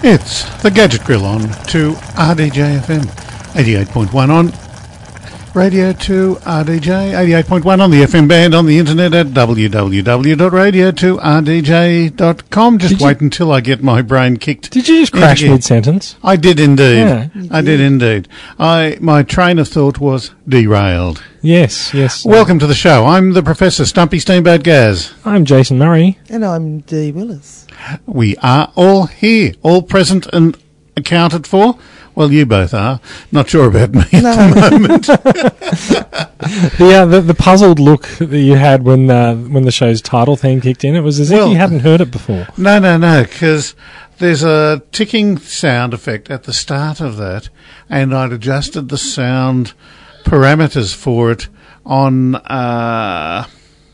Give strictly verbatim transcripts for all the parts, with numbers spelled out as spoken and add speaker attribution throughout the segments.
Speaker 1: It's the Gadget Grill on to R D J F M, eighty-eight point one on Radio two R D J, eighty-eight point one on the F M band, on the internet at w w w dot radio two r d j dot com. Just
Speaker 2: Did
Speaker 1: wait
Speaker 2: you,
Speaker 1: until I get my brain kicked.
Speaker 2: Did you just crash mid-sentence?
Speaker 1: I did indeed.
Speaker 2: Yeah.
Speaker 1: I did indeed. I My train of thought was derailed.
Speaker 2: Yes, yes.
Speaker 1: Welcome to the show. I'm the Professor Stumpy Steamboat Gaz.
Speaker 2: I'm Jason Murray.
Speaker 3: And I'm Dee Willis.
Speaker 1: We are all here, all present and accounted for. Well, you both are. Not sure about me
Speaker 3: No.
Speaker 1: at the moment.
Speaker 2: the, uh, the the puzzled look that you had when uh, when the show's title theme kicked in, it was as
Speaker 1: Well,
Speaker 2: if you hadn't heard it before.
Speaker 1: No, no, no, because there's a ticking sound effect at the start of that, and I'd adjusted the sound parameters for it on... Uh,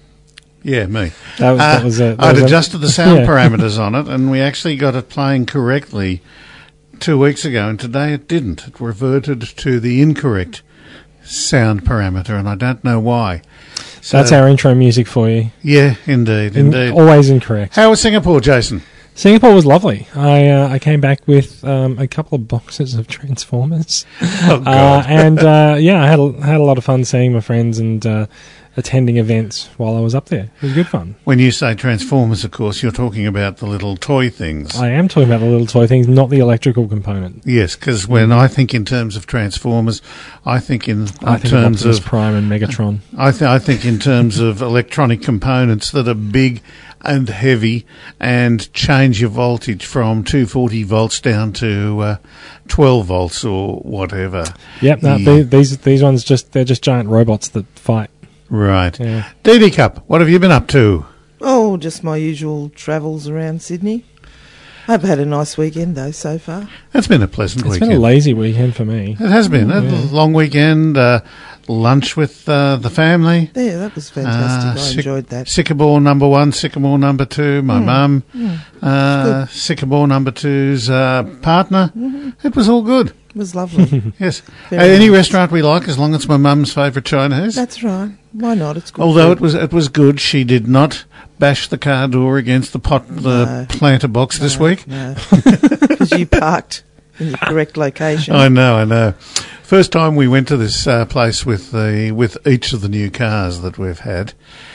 Speaker 1: Yeah, me.
Speaker 2: That was,
Speaker 1: uh,
Speaker 2: that was a, that
Speaker 1: I'd
Speaker 2: was
Speaker 1: adjusted
Speaker 2: a,
Speaker 1: the sound
Speaker 2: yeah.
Speaker 1: parameters on it, and we actually got it playing correctly two weeks ago, and today it didn't. It reverted to the incorrect sound parameter, and I don't know why. So,
Speaker 2: That's our intro music for you.
Speaker 1: Yeah, indeed,
Speaker 2: In,
Speaker 1: indeed.
Speaker 2: always incorrect.
Speaker 1: How was Singapore, Jason?
Speaker 2: Singapore was lovely. I uh, I came back with um, a couple of boxes of Transformers.
Speaker 1: Oh, God.
Speaker 2: Uh, and, uh, yeah, I had a, had a lot of fun seeing my friends and uh, attending events while I was up there. It was good fun.
Speaker 1: When you say Transformers, of course, you're talking about the little toy things.
Speaker 2: I am talking about the little toy things, not the electrical component.
Speaker 1: Yes, because when I think in terms of Transformers, I think in, in
Speaker 2: I think
Speaker 1: terms
Speaker 2: of Optimus
Speaker 1: of
Speaker 2: Prime and Megatron.
Speaker 1: I, th- I think in terms of electronic components that are big and heavy and change your voltage from two hundred forty volts down to uh, twelve volts or whatever.
Speaker 2: Yep, no,
Speaker 1: Yeah.
Speaker 2: the, these these ones just they're just giant robots that fight.
Speaker 1: Right.
Speaker 2: Yeah.
Speaker 1: D D Cup, what have you been up to?
Speaker 3: Oh, just my usual travels around Sydney. I've had a nice weekend, though, so far.
Speaker 1: It's been a pleasant
Speaker 2: It's
Speaker 1: weekend.
Speaker 2: been a lazy weekend for me.
Speaker 1: It has been. A
Speaker 2: Yeah.
Speaker 1: long weekend, uh, lunch with uh, the family.
Speaker 3: Yeah, that was fantastic.
Speaker 1: Uh,
Speaker 3: I
Speaker 1: Syc-
Speaker 3: enjoyed that.
Speaker 1: Sycamore number one, Sycamore number two, my
Speaker 3: Mm,
Speaker 1: mum,
Speaker 3: mm,
Speaker 1: uh, Sycamore number two's uh, partner.
Speaker 3: mm-hmm.
Speaker 1: It was all good.
Speaker 3: It was lovely.
Speaker 1: Yes. Uh,
Speaker 3: Very
Speaker 1: any
Speaker 3: nice.
Speaker 1: restaurant we like, as long as it's my mum's favourite Chinese.
Speaker 3: That's right. Why not? It's good.
Speaker 1: Although
Speaker 3: food.
Speaker 1: it was it was good, she did not bash the car door against the pot the
Speaker 3: No.
Speaker 1: planter box this
Speaker 3: No,
Speaker 1: week.
Speaker 3: No, because you parked in the correct location.
Speaker 1: I know, I know. First time we went to this uh, place with the with each of the new cars that we've had.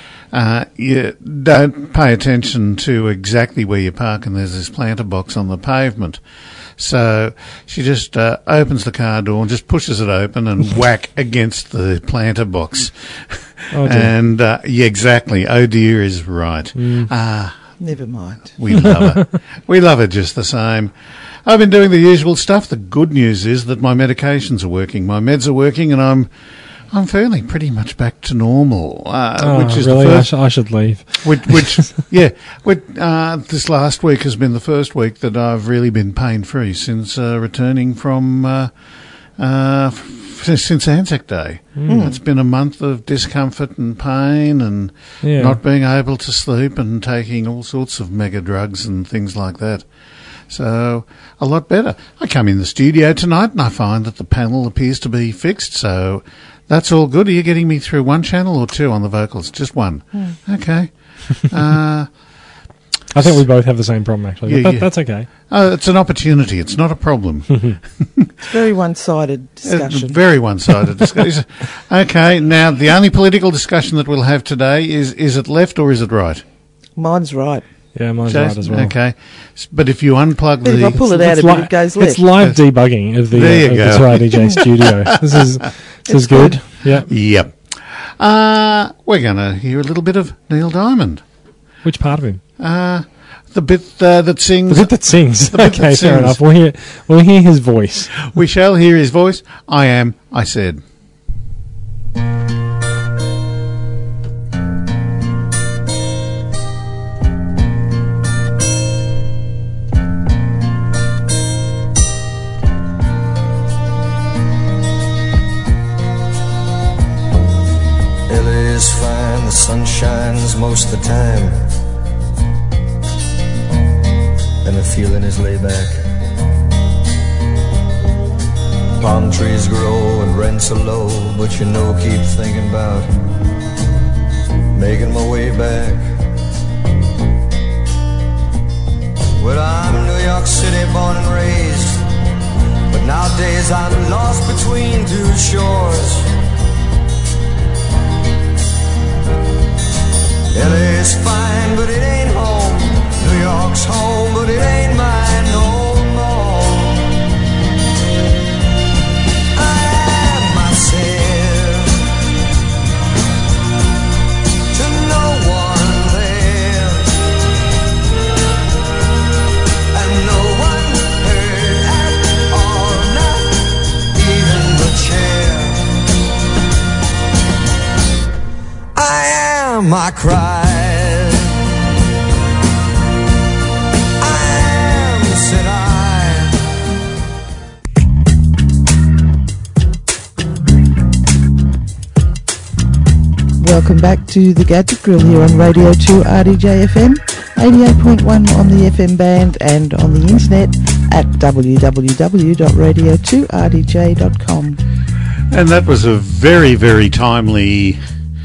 Speaker 1: Uh, you don't pay attention to exactly where you park, and there's this planter box on the pavement. So she just uh, opens the car door and just pushes it open and whack against the planter box.
Speaker 2: Oh, dear.
Speaker 1: and uh, yeah, exactly. Oh dear is right.
Speaker 2: Mm.
Speaker 1: Ah,
Speaker 3: Never mind.
Speaker 1: we love her. We love her just the same. I've been doing the usual stuff. The good news is that my medications are working. My meds are working, and I'm I'm feeling pretty much back to normal. Uh,
Speaker 2: Oh,
Speaker 1: which is
Speaker 2: really?
Speaker 1: the
Speaker 2: I,
Speaker 1: first,
Speaker 2: sh- I should leave.
Speaker 1: which, which yeah, which, uh, this last week has been the first week that I've really been pain free since uh, returning from uh, uh, f- since Anzac Day.
Speaker 2: Mm.
Speaker 1: It's been a month of discomfort and pain and
Speaker 2: Yeah.
Speaker 1: not being able to sleep and taking all sorts of mega drugs and things like that. So, a lot better. I come in the studio tonight and I find that the panel appears to be fixed, so that's all good. Are you getting me through one channel or two on the vocals? Just one.
Speaker 3: Mm.
Speaker 1: Okay. uh,
Speaker 2: I think we both have the same problem, actually.
Speaker 1: Yeah,
Speaker 2: but that,
Speaker 1: yeah.
Speaker 2: That's okay.
Speaker 1: oh, it's an opportunity. It's not a problem.
Speaker 3: It's very one-sided
Speaker 1: It's
Speaker 3: discussion.
Speaker 1: very one-sided discussion. Okay, now the only political discussion that we'll have today is, is it left or is it right?
Speaker 3: Mine's right.
Speaker 2: Yeah, mine's
Speaker 1: Jason?
Speaker 2: right as well.
Speaker 1: Okay. S- But if you unplug
Speaker 3: But if
Speaker 1: the...
Speaker 3: I pull it out,
Speaker 2: It's
Speaker 3: a bit,
Speaker 2: li-
Speaker 3: it goes
Speaker 2: It's
Speaker 3: left.
Speaker 2: live debugging of the,
Speaker 1: There you
Speaker 2: uh, of
Speaker 1: go.
Speaker 2: the two R D J studio. This is this
Speaker 3: It's
Speaker 2: is good.
Speaker 3: good.
Speaker 2: Yeah.
Speaker 1: Yep. Uh, we're going to hear a little bit of Neil Diamond.
Speaker 2: Which part of him?
Speaker 1: Uh, the bit uh, that sings...
Speaker 2: The bit that sings.
Speaker 1: The bit
Speaker 2: okay,
Speaker 1: that
Speaker 2: fair
Speaker 1: sings.
Speaker 2: enough. We'll hear we'll hear his voice.
Speaker 1: We shall hear his voice. I am, I said.
Speaker 4: L A is fine, the sun shines most of the time, and the feeling is laid back. Palm trees grow and rents are low, but you know, keep thinking about making my way back. Well, I'm New York York City, born and raised, but nowadays I'm lost between two shores. L A's fine, but it ain't home. New York's home, but it ain't mine no more. I am myself to no one there, and no one heard at all, not even the chair. I am my cry.
Speaker 3: Welcome back to the Gadget Grill here on Radio two R D J F M, eighty-eight point one on the F M band and on the internet at w w w dot radio two r d j dot com.
Speaker 1: And that was a very, very timely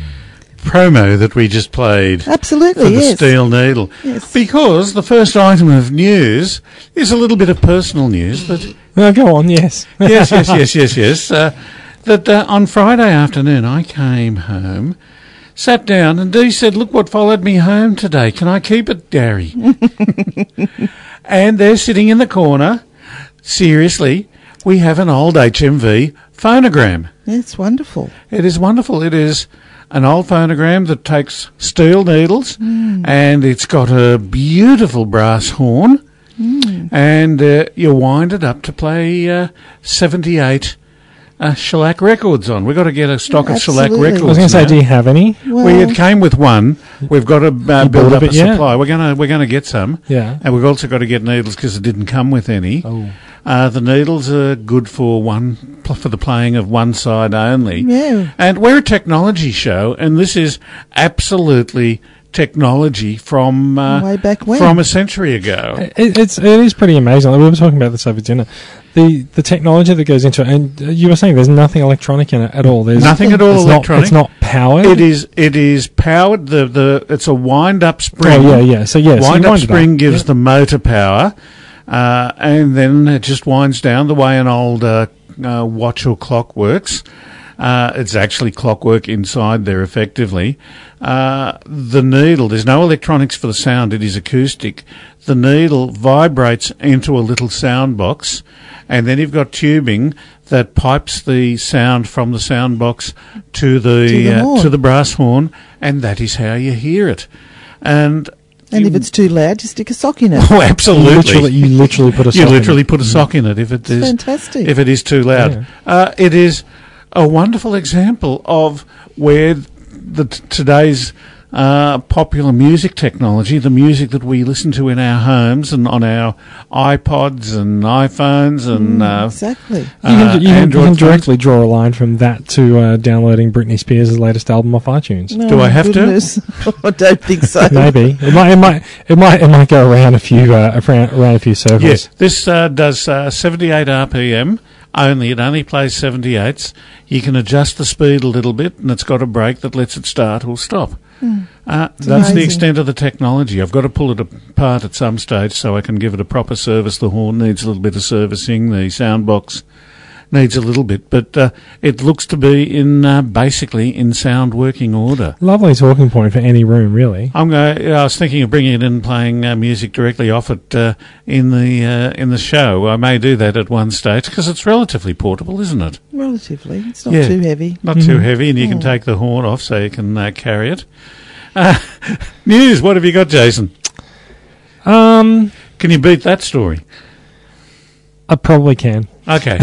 Speaker 1: promo that we just played.
Speaker 3: Absolutely,
Speaker 1: for the
Speaker 3: yes.
Speaker 1: Steel Needle.
Speaker 3: Yes.
Speaker 1: Because the first item of news is a little bit of personal news, but...
Speaker 2: No, go on, yes.
Speaker 1: yes, yes, yes, yes, yes. Uh, that uh, on Friday afternoon I came home, sat down, and Dee said, "Look what followed me home today. Can I keep it, Gary?" And they're sitting in the corner. Seriously, we have an old H M V phonogram.
Speaker 3: It's wonderful.
Speaker 1: It is wonderful. It is an old phonogram that takes steel needles, mm. and it's got a beautiful brass horn, mm. and uh, you wind it up to play uh, seventy-eight Uh, shellac records on. We've got to get a stock of shellac
Speaker 3: Absolutely.
Speaker 1: records.
Speaker 2: I was going to say, do you have any?
Speaker 3: Well,
Speaker 1: we it came with one. We've got to uh, build up a
Speaker 2: bit, yeah.
Speaker 1: supply. We're going to we're going to get some.
Speaker 2: Yeah.
Speaker 1: And we've also got to get needles because it didn't come with any.
Speaker 2: Oh.
Speaker 1: Uh, the needles are good for one for the playing of one side only.
Speaker 3: Yeah.
Speaker 1: And we're a technology show, and this is absolutely technology from uh,
Speaker 3: Way back when.
Speaker 1: from a century ago.
Speaker 2: It, it's it is pretty amazing. We were talking about this over dinner. The the technology that goes into it, and you were saying there's nothing electronic in it at all. There's
Speaker 1: Nothing at all
Speaker 2: it's
Speaker 1: electronic.
Speaker 2: Not, it's not powered.
Speaker 1: It is it is powered. The, the it's a wind up spring.
Speaker 2: Oh yeah, yeah. So yes,
Speaker 1: wind
Speaker 2: you
Speaker 1: up
Speaker 2: wind it
Speaker 1: spring
Speaker 2: up.
Speaker 1: gives
Speaker 2: Yeah.
Speaker 1: the motor power, uh, and then it just winds down the way an old uh, uh, watch or clock works. Uh, it's actually clockwork inside there, effectively. Uh, the needle, there's no electronics for the sound, it is acoustic. The needle vibrates into a little sound box, and then you've got tubing that pipes the sound from the sound box to the,
Speaker 3: To the
Speaker 1: uh,
Speaker 3: horn.
Speaker 1: to the brass horn, and that is how you hear it. And
Speaker 3: And if it's too loud, you stick a sock in it.
Speaker 1: oh, absolutely.
Speaker 2: Literally, you literally put a
Speaker 1: You
Speaker 2: sock
Speaker 1: literally
Speaker 2: in it.
Speaker 1: put a sock in it if it is
Speaker 3: fantastic.
Speaker 1: if it is too loud.
Speaker 2: Yeah.
Speaker 1: Uh, it is a wonderful example of where the t- today's uh, popular music technology, the music that we listen to in our homes and on our iPods and iPhones and uh,
Speaker 3: Exactly.
Speaker 2: You can,
Speaker 1: uh,
Speaker 2: you can, you
Speaker 1: Android
Speaker 2: can
Speaker 1: phones.
Speaker 2: directly draw a line from that to uh, downloading Britney Spears' latest album off iTunes.
Speaker 3: No,
Speaker 1: Do I have to?
Speaker 3: goodness. I don't think so.
Speaker 2: Maybe it might, it might, it might, it might go around a few, uh, around, around a few circles.
Speaker 1: Yes, this uh, does uh, seventy-eight R P M only. It only plays seventy-eights. You can adjust the speed a little bit, and it's got a brake that lets it start or stop.
Speaker 3: Mm.
Speaker 1: Uh, that's
Speaker 3: amazing.
Speaker 1: the extent of the technology. I've got to pull it apart at some stage so I can give it a proper service. The horn needs a little bit of servicing. The sound box needs a little bit, but uh, it looks to be in uh, basically in sound working order.
Speaker 2: Lovely talking point for any room, really.
Speaker 1: I'm going. I was thinking of bringing it in, and playing uh, music directly off it uh, in the uh, in the show. I may do that at one stage because it's relatively portable, isn't it?
Speaker 3: Relatively. It's not
Speaker 1: Yeah.
Speaker 3: too heavy.
Speaker 1: Not
Speaker 2: Mhm.
Speaker 1: too heavy, and you can
Speaker 3: Oh.
Speaker 1: take the horn off so you can uh, carry it. Uh, news. What have you got, Jason?
Speaker 2: Um,
Speaker 1: Can you beat that story?
Speaker 2: I probably can.
Speaker 1: Okay.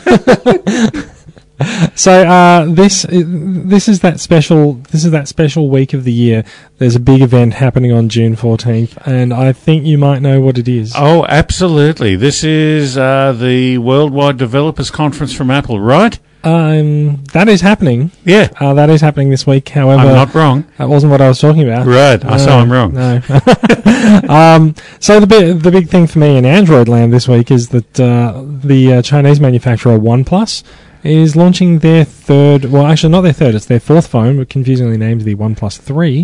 Speaker 2: So uh, this this is that special this is that special week of the year. There's a big event happening on June fourteenth, and I think you might know what it is.
Speaker 1: Oh, absolutely. This is uh, the Worldwide Developers Conference from Apple, right?
Speaker 2: Um, that is happening.
Speaker 1: Yeah.
Speaker 2: Uh, that is happening this week. However,
Speaker 1: I'm not wrong.
Speaker 2: that wasn't what I was talking about.
Speaker 1: Right. I so I'm wrong.
Speaker 2: No. um, so the big, the big thing for me in Android land this week is that uh, the uh, Chinese manufacturer OnePlus is launching their third, well, actually not their third, it's their fourth phone, but confusingly named the OnePlus three,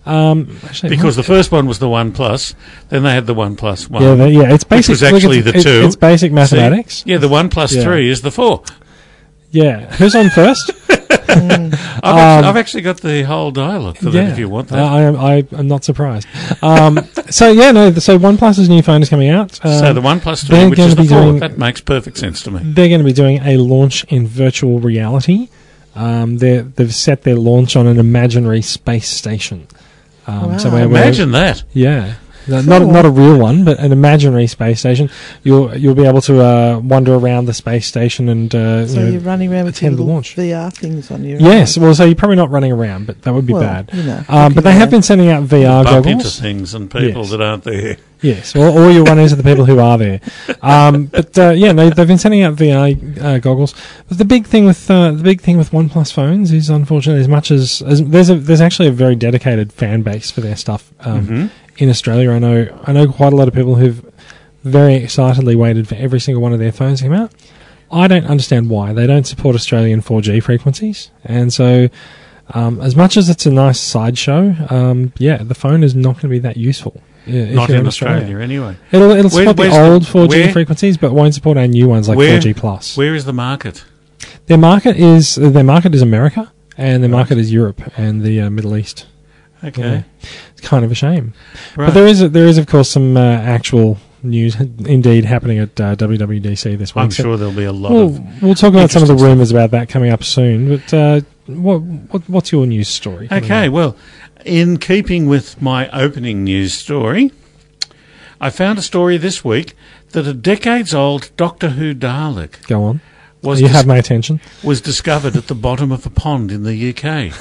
Speaker 2: Um, actually,
Speaker 1: Because
Speaker 2: what-
Speaker 1: the first one was the One Plus, then they had the One Plus One.
Speaker 2: yeah, the, yeah, it's basic.
Speaker 1: was
Speaker 2: look,
Speaker 1: actually
Speaker 2: it's,
Speaker 1: the
Speaker 2: it's,
Speaker 1: two.
Speaker 2: It's basic
Speaker 1: See?
Speaker 2: mathematics.
Speaker 1: Yeah, the One Plus
Speaker 2: Yeah.
Speaker 1: Three is the four.
Speaker 2: Yeah, who's on first?
Speaker 1: I've, actually, I've actually got the whole dial-up for that if you want that.
Speaker 2: Uh, I am. I am not surprised. Um, so yeah, no. So OnePlus's new phone is coming out. Um,
Speaker 1: so the One Plus
Speaker 2: they're
Speaker 1: Three, which
Speaker 2: gonna
Speaker 1: is the
Speaker 2: be
Speaker 1: four,
Speaker 2: doing-
Speaker 1: that makes perfect sense to me.
Speaker 2: they're going to be doing a launch in virtual reality. Um, they they've set their launch on an imaginary space station. Um,
Speaker 3: Wow.
Speaker 2: So where, where-
Speaker 1: Imagine that.
Speaker 2: yeah. No, Not not a real one, but an imaginary space station. You'll you'll be able to uh, wander around the space station and uh,
Speaker 3: So
Speaker 2: you know,
Speaker 3: you're running around with your
Speaker 2: attend the
Speaker 3: little
Speaker 2: launch.
Speaker 3: V R things on your
Speaker 2: Yes,
Speaker 3: arm.
Speaker 2: well, so you're probably not running around, but that would be
Speaker 3: Well,
Speaker 2: bad.
Speaker 3: you know,
Speaker 2: Um, but
Speaker 3: looking
Speaker 2: they have
Speaker 3: around.
Speaker 2: been sending out V R
Speaker 1: Bump into
Speaker 2: goggles.
Speaker 1: things and people
Speaker 2: Yes.
Speaker 1: that aren't there.
Speaker 2: Yes, or, or you'll run into the people who are there. Um, but uh, yeah, no, they've been sending out V R uh, goggles. But the big thing with uh, the big thing with OnePlus phones is, unfortunately, as much as, as there's a, there's actually a very dedicated fan base for their stuff um,
Speaker 1: Mm-hmm.
Speaker 2: in Australia. I know I know quite a lot of people who've very excitedly waited for every single one of their phones to come out. I don't understand why they don't support Australian four G frequencies, and so. Um, as much as it's a nice sideshow, um, yeah, the phone is not going to be that useful. Yeah, if
Speaker 1: Not
Speaker 2: you're
Speaker 1: in Australia, anyway.
Speaker 2: It'll, it'll
Speaker 1: Where-
Speaker 2: support the
Speaker 1: where's the-
Speaker 2: old four G
Speaker 1: where-
Speaker 2: frequencies, but won't support our new ones like
Speaker 1: Where-
Speaker 2: four G plus.
Speaker 1: Where is the market?
Speaker 2: Their market is their market is America, and their market is Europe and the uh, Middle East.
Speaker 1: Okay.
Speaker 2: Yeah. It's kind of a shame,
Speaker 1: Right.
Speaker 2: but there is there is of course some uh, actual news indeed happening at uh, W W D C this week.
Speaker 1: I'm
Speaker 2: So
Speaker 1: sure there'll be a lot
Speaker 2: we'll,
Speaker 1: of...
Speaker 2: we'll talk about some of the
Speaker 1: interesting
Speaker 2: rumours about that coming up soon. But uh, what, what what's your news story? coming
Speaker 1: Okay,
Speaker 2: up?
Speaker 1: well, in keeping with my opening news story, I found a story this week that a decades-old Doctor Who Dalek
Speaker 2: Go on.
Speaker 1: was,
Speaker 2: You
Speaker 1: dis-
Speaker 2: have my attention.
Speaker 1: was discovered at the bottom of a pond in the U K.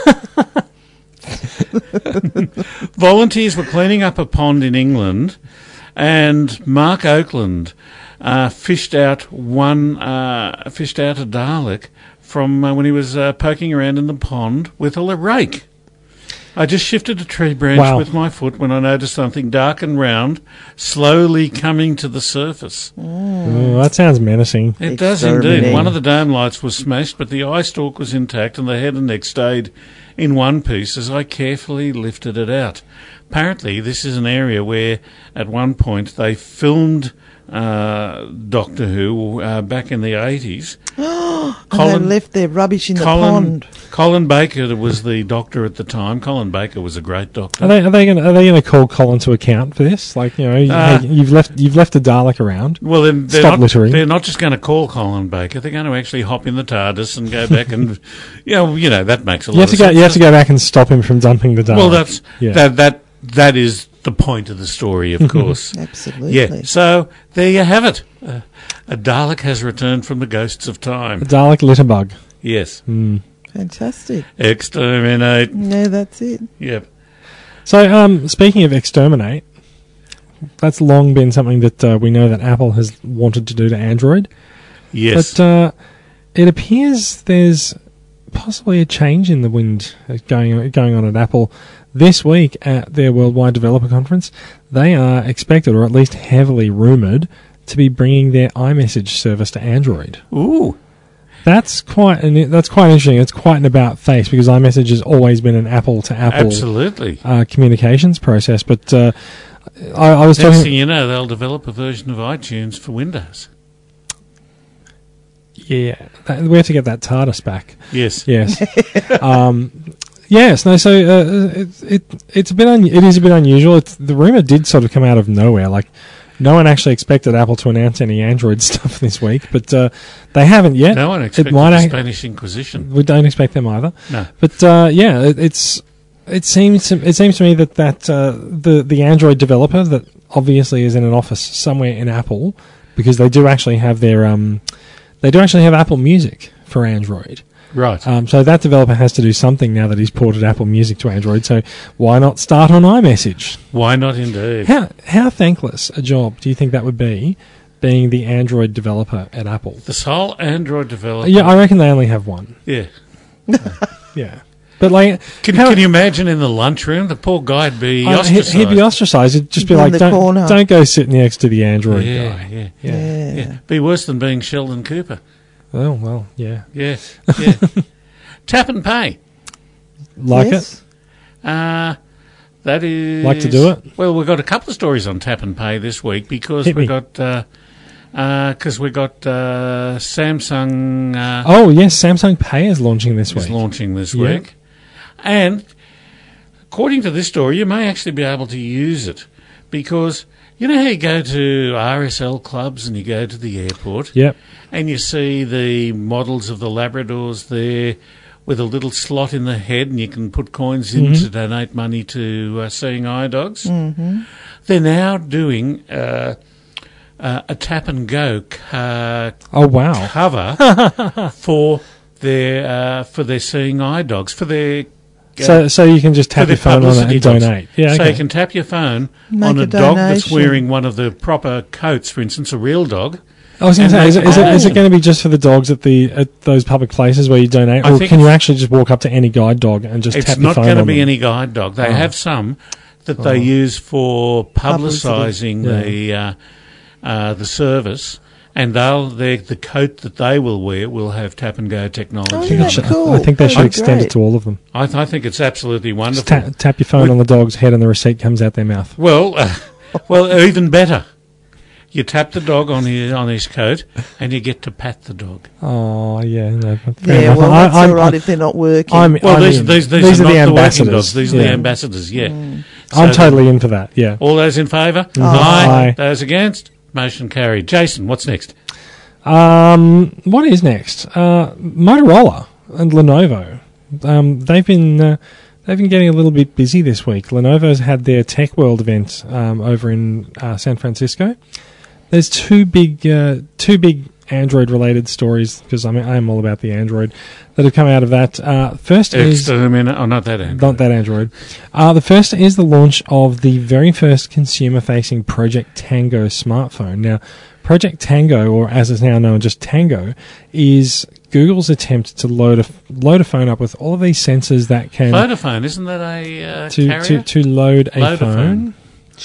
Speaker 1: Volunteers were cleaning up a pond in England, and Mark Oakland uh, fished out one uh, fished out a Dalek from uh, when he was uh, poking around in the pond with a rake. I just shifted a tree branch
Speaker 2: Wow.
Speaker 1: with my foot when I noticed something dark and round slowly coming to the surface.
Speaker 2: Oh, that sounds menacing.
Speaker 1: It does
Speaker 3: Exterminating.
Speaker 1: indeed. One of the dome lights was smashed, but the eye stalk was intact and the head and neck stayed in one piece as I carefully lifted it out. Apparently, this is an area where at one point they filmed uh, Doctor Who uh, back in the eighties.
Speaker 3: And
Speaker 1: Colin-
Speaker 3: they left their rubbish in the
Speaker 1: Colin,
Speaker 3: pond.
Speaker 1: Colin Baker was the doctor at the time. Colin Baker was a great doctor.
Speaker 2: Are they are they going are they going to call Colin to account for this? Like you know, you,
Speaker 1: Uh,
Speaker 2: hey, you've left you've left a Dalek around.
Speaker 1: Well, then they're
Speaker 2: Stop
Speaker 1: not,
Speaker 2: littering.
Speaker 1: They're not just going to call Colin Baker. They're going to actually hop in the TARDIS and go back and, you know, you know that makes a lot
Speaker 2: You have
Speaker 1: of
Speaker 2: to go.
Speaker 1: sense.
Speaker 2: You have to go back and stop him from dumping the Dalek.
Speaker 1: Well, that's
Speaker 2: yeah.
Speaker 1: that that that is the point of the story, of course.
Speaker 3: Absolutely.
Speaker 1: Yeah. So there you have it. Uh, a Dalek has returned from the ghosts of
Speaker 2: a
Speaker 1: time.
Speaker 2: Dalek litterbug.
Speaker 1: Yes.
Speaker 2: Mm.
Speaker 3: Fantastic.
Speaker 1: Exterminate.
Speaker 3: No, that's it.
Speaker 1: Yep.
Speaker 2: So, um, speaking of exterminate, that's long been something that uh, we know that Apple has wanted to do to Android.
Speaker 1: Yes.
Speaker 2: But uh, it appears there's possibly a change in the wind uh, going going on at Apple this week at their Worldwide Developer Conference. They are expected, or at least heavily rumoured, to be bringing their iMessage service to Android.
Speaker 1: Ooh.
Speaker 2: That's quite an, that's quite interesting. It's quite an about face because iMessage has always been an Apple to Apple
Speaker 1: Absolutely.
Speaker 2: uh, communications process. But uh, I, I was
Speaker 1: Next
Speaker 2: talking.
Speaker 1: thing you know, they'll develop a version of iTunes for Windows.
Speaker 2: Yeah, that, we have to get that TARDIS back.
Speaker 1: Yes.
Speaker 2: Yes. um, yes. No. So uh, it, it it's a bit un- it is a bit unusual. It's, the rumor did sort of come out of nowhere. Like no one actually expected Apple to announce any Android stuff this week, but uh, they haven't yet.
Speaker 1: No one
Speaker 2: It
Speaker 1: expected
Speaker 2: might
Speaker 1: the
Speaker 2: ac-
Speaker 1: Spanish Inquisition.
Speaker 2: We don't expect them either.
Speaker 1: No.
Speaker 2: But uh, yeah, it, it's it seems to, it seems to me that that uh, the the Android developer that obviously is in an office somewhere in Apple, because they do actually have their um they do actually have Apple Music for Android.
Speaker 1: Right.
Speaker 2: Um, so that developer has to do something now that he's ported Apple Music to Android. So why not start on iMessage?
Speaker 1: Why not indeed?
Speaker 2: How how thankless a job do you think that would be, being the Android developer at Apple?
Speaker 1: The sole Android developer.
Speaker 2: Yeah, I reckon they only have one.
Speaker 1: Yeah.
Speaker 2: Yeah, but like,
Speaker 1: Can,
Speaker 2: how-
Speaker 1: can you imagine in the lunchroom? The poor guy'd be
Speaker 2: Uh, he-
Speaker 1: ostracised.
Speaker 2: he'd be ostracized. It'd just be
Speaker 3: In
Speaker 2: like,
Speaker 3: the
Speaker 2: don't,
Speaker 3: corner.
Speaker 2: don't go sit next to the Android
Speaker 1: yeah,
Speaker 2: guy.
Speaker 1: yeah,
Speaker 2: Yeah.
Speaker 3: Yeah.
Speaker 1: yeah. Be worse than being Sheldon Cooper.
Speaker 2: Oh, well, yeah.
Speaker 1: Yeah, yeah. Tap and pay.
Speaker 2: Like
Speaker 3: yes.
Speaker 1: Uh, that is...
Speaker 2: Like to do it?
Speaker 1: Well, we've got a couple of stories on Tap and Pay this week because
Speaker 2: Hit
Speaker 1: we've
Speaker 2: me.
Speaker 1: got... Uh, because we got uh, Samsung uh,
Speaker 2: Oh, yes, Samsung Pay is launching this
Speaker 1: is
Speaker 2: week.
Speaker 1: launching this
Speaker 2: Yeah.
Speaker 1: week. And according to this story, you may actually be able to use it because you know how you go to R S L clubs and you go to the airport
Speaker 2: Yep.
Speaker 1: and you see the models of the Labradors there with a little slot in the head and you can put coins in
Speaker 2: Mhm.
Speaker 1: to donate money to uh, Seeing Eye Dogs. Mm-hmm. They're now doing uh, uh, a tap and go uh,
Speaker 2: Oh, wow.
Speaker 1: cover for their uh, for their Seeing Eye Dogs, for their uh,
Speaker 2: So so you can just
Speaker 1: for
Speaker 2: tap
Speaker 1: their
Speaker 2: your phone on it
Speaker 1: publicity
Speaker 2: and
Speaker 1: dogs.
Speaker 2: donate. Yeah,
Speaker 1: So
Speaker 2: okay.
Speaker 1: you can tap your phone
Speaker 3: Make
Speaker 1: on a,
Speaker 3: a
Speaker 1: dog that's
Speaker 3: donation.
Speaker 1: wearing one of the proper coats, for instance, a real dog.
Speaker 2: I was going to
Speaker 1: and
Speaker 2: say, is it,
Speaker 1: make
Speaker 2: is, it,
Speaker 1: a
Speaker 2: is it
Speaker 1: call.
Speaker 2: going to be just for the dogs at the at those public places where you donate,
Speaker 1: I
Speaker 2: or
Speaker 1: think
Speaker 2: can you
Speaker 1: it's-
Speaker 2: actually just walk up to any guide dog and just
Speaker 1: It's
Speaker 2: tap
Speaker 1: not
Speaker 2: your phone
Speaker 1: going to
Speaker 2: on
Speaker 1: be
Speaker 2: them?
Speaker 1: any guide dog. They
Speaker 2: Oh.
Speaker 1: have some that
Speaker 2: Oh.
Speaker 1: they use for
Speaker 3: Publicity.
Speaker 1: publicising
Speaker 2: Yeah.
Speaker 1: the uh, uh, the service, and they'll they, the coat that they will wear will have tap and go technology.
Speaker 3: Oh,
Speaker 2: I think,
Speaker 3: yeah,
Speaker 2: it should,
Speaker 3: cool.
Speaker 2: I think they
Speaker 3: That'd
Speaker 2: should
Speaker 3: be
Speaker 2: extend
Speaker 3: great.
Speaker 2: it to all of them.
Speaker 1: I, th- I think it's absolutely
Speaker 2: Just
Speaker 1: wonderful.
Speaker 2: ta- tap your phone
Speaker 1: We-
Speaker 2: on the dog's head and the receipt comes out their mouth.
Speaker 1: Well, uh, well, even better. You tap the dog on his on his coat, and you get to pat the dog.
Speaker 2: Oh, yeah. No, fair
Speaker 3: Yeah,
Speaker 2: enough.
Speaker 3: well,
Speaker 2: I-
Speaker 3: that's
Speaker 2: I'm-
Speaker 3: all right if they're not working.
Speaker 2: I'm,
Speaker 1: Well,
Speaker 2: I'm
Speaker 1: these,
Speaker 2: in.
Speaker 1: these, these,
Speaker 2: These
Speaker 1: are,
Speaker 2: are the
Speaker 1: not the working
Speaker 2: ambassadors.
Speaker 1: dogs. These are the
Speaker 2: Yeah.
Speaker 1: ambassadors. Yeah,
Speaker 3: Mm.
Speaker 2: I'm
Speaker 1: So-
Speaker 2: totally in for that, yeah.
Speaker 1: All those in favour?
Speaker 3: Aye.
Speaker 2: Aye.
Speaker 1: Those against? Motion carried. Jason, what's next?
Speaker 2: Um, what is next? Uh, Motorola and Lenovo. Um, they've been uh, they've been getting a little bit busy this week. Lenovo's had their Tech World event um, over in uh, San Francisco. There's two big uh, two big Android related stories because I mean I am all about the Android that have come out of that. Uh, first is
Speaker 1: Exterminator. Oh, not that Android.
Speaker 2: not that Android. Uh, the first is the launch of the very first consumer-facing Project Tango smartphone. Now, Project Tango, or as it's now known, just Tango, is Google's attempt to load a load a phone up with all of these sensors that can
Speaker 1: Vodafone, isn't that a uh,
Speaker 2: to,
Speaker 1: carrier?
Speaker 2: to to load a
Speaker 1: Load a
Speaker 2: phone.
Speaker 1: phone.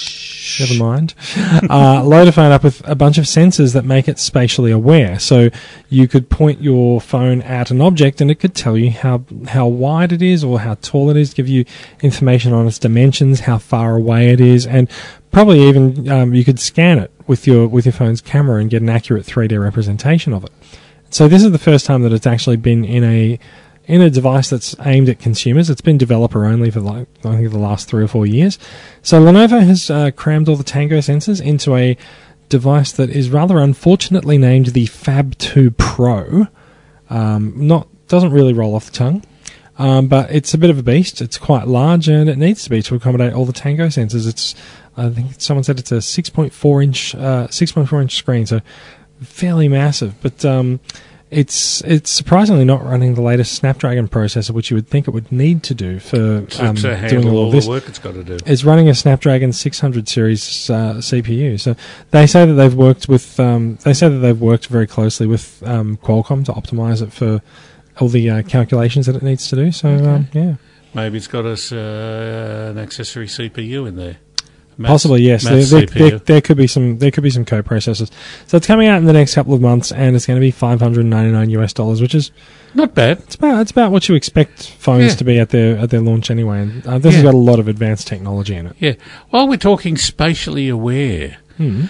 Speaker 2: Never mind. uh, load a phone up with a bunch of sensors that make it spatially aware. So you could point your phone at an object and it could tell you how how wide it is or how tall it is, give you information on its dimensions, how far away it is, and probably even um, you could scan it with your with your phone's camera and get an accurate three D representation of it. So this is the first time that it's actually been in a in a device that's aimed at consumers. It's been developer only for like I think the last three or four years. So Lenovo has uh, crammed all the Tango sensors into a device that is rather unfortunately named the Fab two Pro. Um, not doesn't really roll off the tongue, um, but it's a bit of a beast. It's quite large and it needs to be to accommodate all the Tango sensors. It's I think someone said it's a six point four inch uh, six point four inch screen, so fairly massive, but. Um, It's it's surprisingly not running the latest Snapdragon processor, which you would think it would need to do for
Speaker 1: to,
Speaker 2: um,
Speaker 1: to
Speaker 2: doing
Speaker 1: handle
Speaker 2: all
Speaker 1: all
Speaker 2: of this.
Speaker 1: the work it's got to do.
Speaker 2: It's running a Snapdragon six hundred series uh, C P U. So they say that they've worked with um, they say that they've worked very closely with um, Qualcomm to optimize it for all the uh, calculations that it needs to do. So um, yeah,
Speaker 1: Maybe it's got us uh, an accessory C P U in there. Maths-
Speaker 2: possibly yes. There,
Speaker 1: maths
Speaker 2: there,
Speaker 1: C P U.
Speaker 2: there, there could be some there could be some co-processors. So it's coming out in the next couple of months, and it's going to be five hundred ninety-nine US dollars, which is
Speaker 1: Not bad.
Speaker 2: It's about it's about what you expect phones
Speaker 1: Yeah.
Speaker 2: to be at their at their launch anyway. And uh, this
Speaker 1: Yeah.
Speaker 2: has got a lot of advanced technology in it.
Speaker 1: Yeah. While we're talking spatially aware,
Speaker 2: Hmm.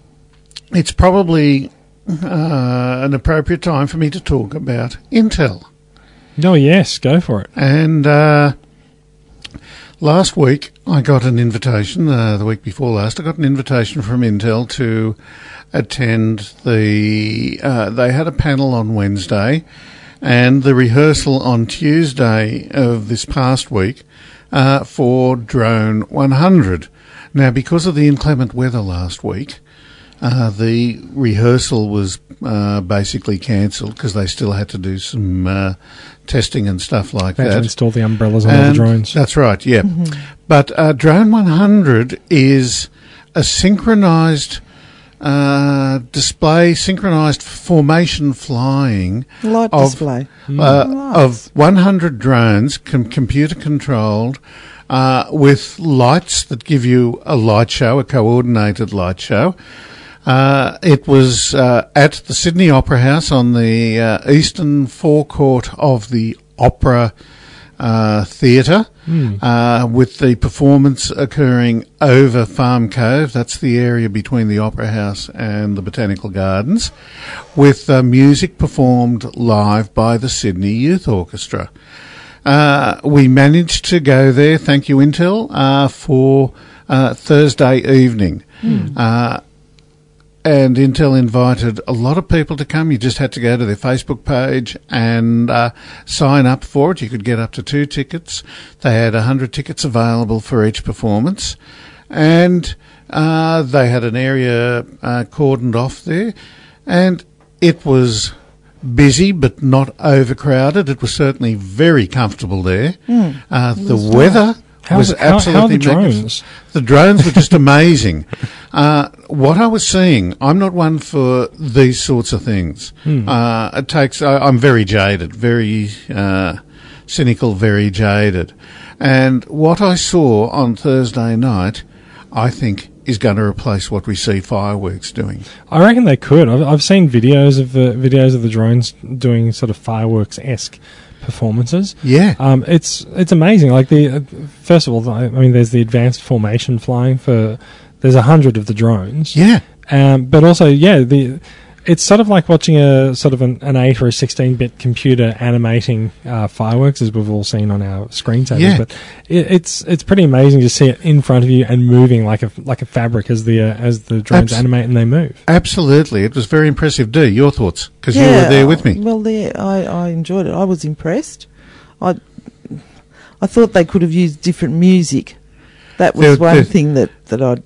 Speaker 1: it's probably uh, an appropriate time for me to talk about Intel.
Speaker 2: Oh yes, go for it.
Speaker 1: And uh, last week, I got an invitation, uh, the week before last, I got an invitation from Intel to attend the, uh, they had a panel on Wednesday and the rehearsal on Tuesday of this past week uh, for Drone one hundred. Now, because of the inclement weather last week, uh, the rehearsal was uh, basically cancelled because they still had to do some uh, testing and stuff like
Speaker 2: They had to
Speaker 1: that.
Speaker 2: install the umbrellas on all the
Speaker 1: And
Speaker 2: drones.
Speaker 1: That's right, yeah. But uh, Drone one hundred is a synchronized uh, display, synchronized formation flying
Speaker 3: Light
Speaker 1: of,
Speaker 3: display.
Speaker 1: uh,
Speaker 3: Right.
Speaker 1: of one hundred drones, com- computer controlled, uh, with lights that give you a light show, a coordinated light show. Uh, it was uh, at the Sydney Opera House on the uh, eastern forecourt of the Opera uh, Theatre,
Speaker 2: Mm.
Speaker 1: uh, with the performance occurring over Farm Cove. That's the area between the Opera House and the Botanical Gardens, with uh, music performed live by the Sydney Youth Orchestra. Uh, we managed to go there, thank you Intel, uh, for uh, Thursday evening.
Speaker 2: Mm.
Speaker 1: Uh, and Intel invited a lot of people to come. You just had to go to their Facebook page and uh, sign up for it. You could get up to two tickets. They had one hundred tickets available for each performance. And uh, they had an area uh, cordoned off there. And it was busy but not overcrowded. It was certainly very comfortable there.
Speaker 3: Mm.
Speaker 1: Uh, the
Speaker 3: was
Speaker 1: weather
Speaker 2: How,
Speaker 1: was
Speaker 2: how, how are
Speaker 1: absolutely
Speaker 2: the drones?
Speaker 1: magnificent. The drones were just amazing. Uh, what I was seeing, I'm not one for these sorts of things.
Speaker 2: Hmm.
Speaker 1: Uh, it takes. I, I'm very jaded, very uh, cynical, very jaded. And what I saw on Thursday night, I think, is going to replace what we see fireworks doing.
Speaker 2: I reckon they could. I've, I've seen videos of the videos of the drones doing sort of fireworks-esque performances.
Speaker 1: Yeah.
Speaker 2: Um, it's it's amazing. Like the uh, first of all, I mean, there's the advanced formation flying for. There's a hundred of the drones.
Speaker 1: Yeah.
Speaker 2: Um, but also, yeah, the it's sort of like watching a sort of an, an eight or a sixteen-bit computer animating uh, fireworks, as we've all seen on our screensavers.
Speaker 1: Yeah.
Speaker 2: But it, it's it's pretty amazing to see it in front of you and moving like a like a fabric as the uh, as the drones
Speaker 1: Abs-
Speaker 2: animate and they move.
Speaker 1: Absolutely. It was very impressive. Dee, your thoughts? Because you
Speaker 3: Yeah,
Speaker 1: were there with me.
Speaker 3: Well, there, I, I enjoyed it. I was impressed. I I thought they could have used different music. That was
Speaker 1: There-
Speaker 3: one
Speaker 1: there-
Speaker 3: thing that, that I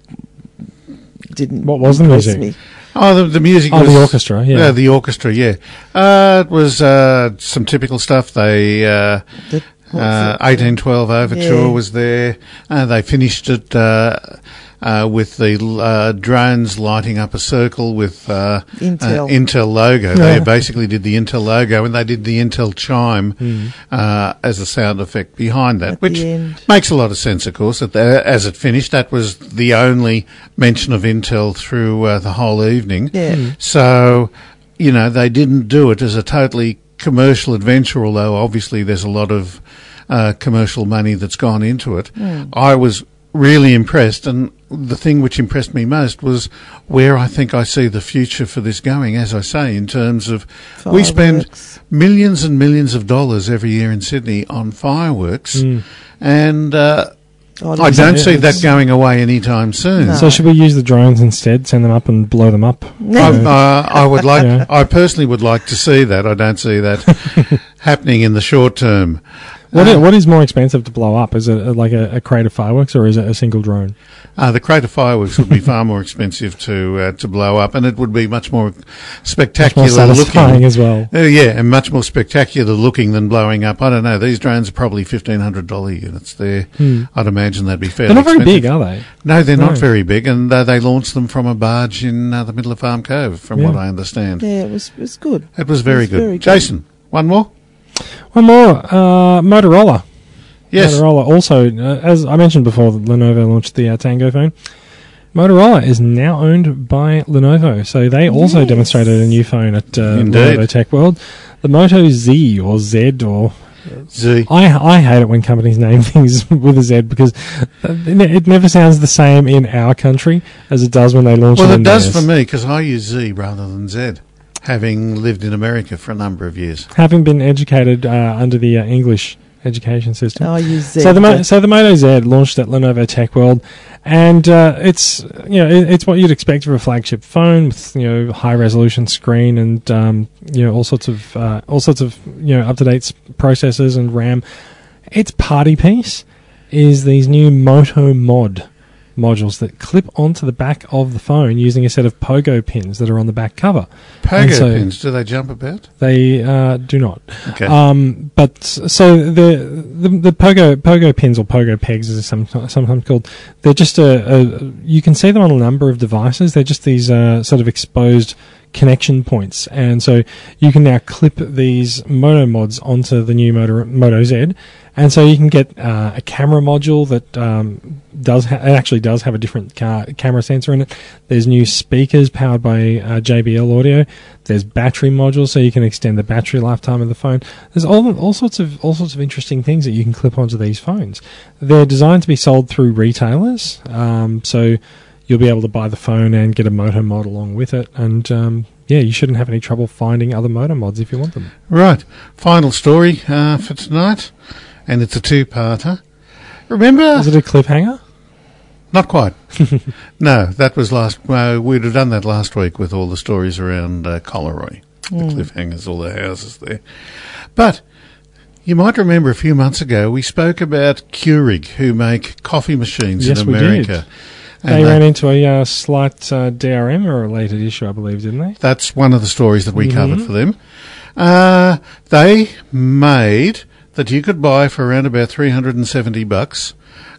Speaker 3: didn't
Speaker 2: What was the
Speaker 3: impress
Speaker 2: music?
Speaker 3: me.
Speaker 1: Oh, the, the music
Speaker 2: Oh,
Speaker 1: was...
Speaker 2: the orchestra, yeah.
Speaker 1: Yeah, the orchestra, yeah. Uh, it was uh, some typical stuff. They... Uh,
Speaker 3: The, what's
Speaker 1: Uh,
Speaker 3: it?
Speaker 1: eighteen twelve Overture
Speaker 3: Yeah.
Speaker 1: was there. Uh, they finished it uh, uh, with the uh, drones lighting up a circle with uh,
Speaker 3: Intel.
Speaker 1: Uh, Intel logo.
Speaker 2: Yeah.
Speaker 1: They basically did the Intel logo, and they did the Intel chime
Speaker 2: Mm.
Speaker 1: uh, as a sound effect behind that,
Speaker 3: At
Speaker 1: which
Speaker 3: the end.
Speaker 1: makes a lot of sense, of course. That the, as it finished, that was the only mention of Intel through uh, the whole evening.
Speaker 3: Yeah.
Speaker 2: Mm.
Speaker 1: So, you know, they didn't do it as a totally commercial adventure, although obviously there's a lot of uh, commercial money that's gone into it.
Speaker 3: Mm.
Speaker 1: I was really impressed, and the thing which impressed me most was where I think I see the future for this going, as I say, in terms of we spend
Speaker 3: Fireworks.
Speaker 1: millions and millions of dollars every year in Sydney on fireworks,
Speaker 2: Mm.
Speaker 1: and uh,
Speaker 3: Oh,
Speaker 1: I
Speaker 3: it's-
Speaker 1: don't
Speaker 2: yeah,
Speaker 1: see that
Speaker 2: it's-
Speaker 1: going away anytime soon.
Speaker 3: No.
Speaker 2: So should we use the drones instead? Send them up and blow them up?
Speaker 3: No.
Speaker 1: I, uh, I would like.
Speaker 2: Yeah.
Speaker 1: I personally would like to see that. I don't see that happening in the short term.
Speaker 2: What,
Speaker 1: Uh,
Speaker 2: i- what is more expensive to blow up? Is it uh, like a, a crate of fireworks, or is it a single drone?
Speaker 1: Uh, the crate of fireworks would be far more expensive to uh, to blow up, and it would be much more
Speaker 2: Much
Speaker 1: spectacular
Speaker 2: more satisfying
Speaker 1: looking.
Speaker 2: as well.
Speaker 1: Uh, yeah, and much more spectacular looking than blowing up. I don't know. These drones are probably fifteen hundred dollar units. They're,
Speaker 2: Hmm.
Speaker 1: I'd imagine they'd be fairly.
Speaker 2: They're not very
Speaker 1: expensive.
Speaker 2: big, are they?
Speaker 1: No, they're
Speaker 2: No.
Speaker 1: not very big, and uh, they launched them from a barge in uh, the middle of Farm Cove, from
Speaker 2: Yeah.
Speaker 1: what I understand.
Speaker 3: Yeah, it was, it was good.
Speaker 1: It was very
Speaker 3: It's
Speaker 1: good.
Speaker 3: very good.
Speaker 1: Jason, one more.
Speaker 2: One more. Uh, Motorola.
Speaker 1: Yes.
Speaker 2: Motorola also, uh, as I mentioned before, Lenovo launched the uh, Tango phone. Motorola is now owned by Lenovo, so they also
Speaker 3: Yes.
Speaker 2: demonstrated a new phone at uh,
Speaker 1: Indeed.
Speaker 2: Lenovo Tech World, the Moto Z or Z or
Speaker 1: Z.
Speaker 2: I I hate it when companies name things with a Z because it never sounds the same in our country as it does when they launch
Speaker 1: Well,
Speaker 2: it
Speaker 1: it
Speaker 2: in
Speaker 1: does
Speaker 2: theirs.
Speaker 1: for me because I use Z rather than Z, having lived in America for a number of years.
Speaker 2: Having been educated uh, under the uh, English education system.
Speaker 3: I use Z.
Speaker 2: So the Mo-
Speaker 3: but-
Speaker 2: so the Moto Z launched at Lenovo Tech World, and uh, it's you know it, it's what you'd expect of a flagship phone with you know high resolution screen and um, you know all sorts of uh, all sorts of you know up to date processors and RAM. Its party piece is these new Moto Mod modules that clip onto the back of the phone using a set of pogo pins that are on the back cover.
Speaker 1: Pogo
Speaker 2: And so-
Speaker 1: pins, do they jump about?
Speaker 2: They uh, do not.
Speaker 1: Okay.
Speaker 2: Um, but so the, the the pogo pogo pins or pogo pegs, as it's some, sometimes called, they're just a, a. You can see them on a number of devices. They're just these uh, sort of exposed connection points, and so you can now clip these Moto mods onto the new Moto Moto Z, And so you can get uh, a camera module that um, does ha- it actually does have a different ca- camera sensor in it. There's new speakers powered by uh, J B L audio. There's battery modules, so you can extend the battery lifetime of the phone. There's all all sorts of all sorts of interesting things that you can clip onto these phones. They're designed to be sold through retailers, um, so you'll be able to buy the phone and get a moto mod along with it. And um, yeah, you shouldn't have any trouble finding other moto mods if you want them.
Speaker 1: Right. Final story uh, for tonight, and it's a two-parter. Remember?
Speaker 2: Is it a cliffhanger?
Speaker 1: Not quite. No, that was last. Uh, we'd have done that last week with all the stories around uh, Collaroy,
Speaker 3: Mm.
Speaker 1: the cliffhangers, all the houses there. But you might remember a few months ago we spoke about Keurig, who make coffee machines
Speaker 2: Yes,
Speaker 1: in
Speaker 2: we
Speaker 1: America.
Speaker 2: did. They ran into a uh, slight uh, D R M-related issue, I believe, didn't they?
Speaker 1: That's one of the stories that we
Speaker 2: Mhm.
Speaker 1: covered for them. Uh, they made that you could buy for around about three hundred seventy bucks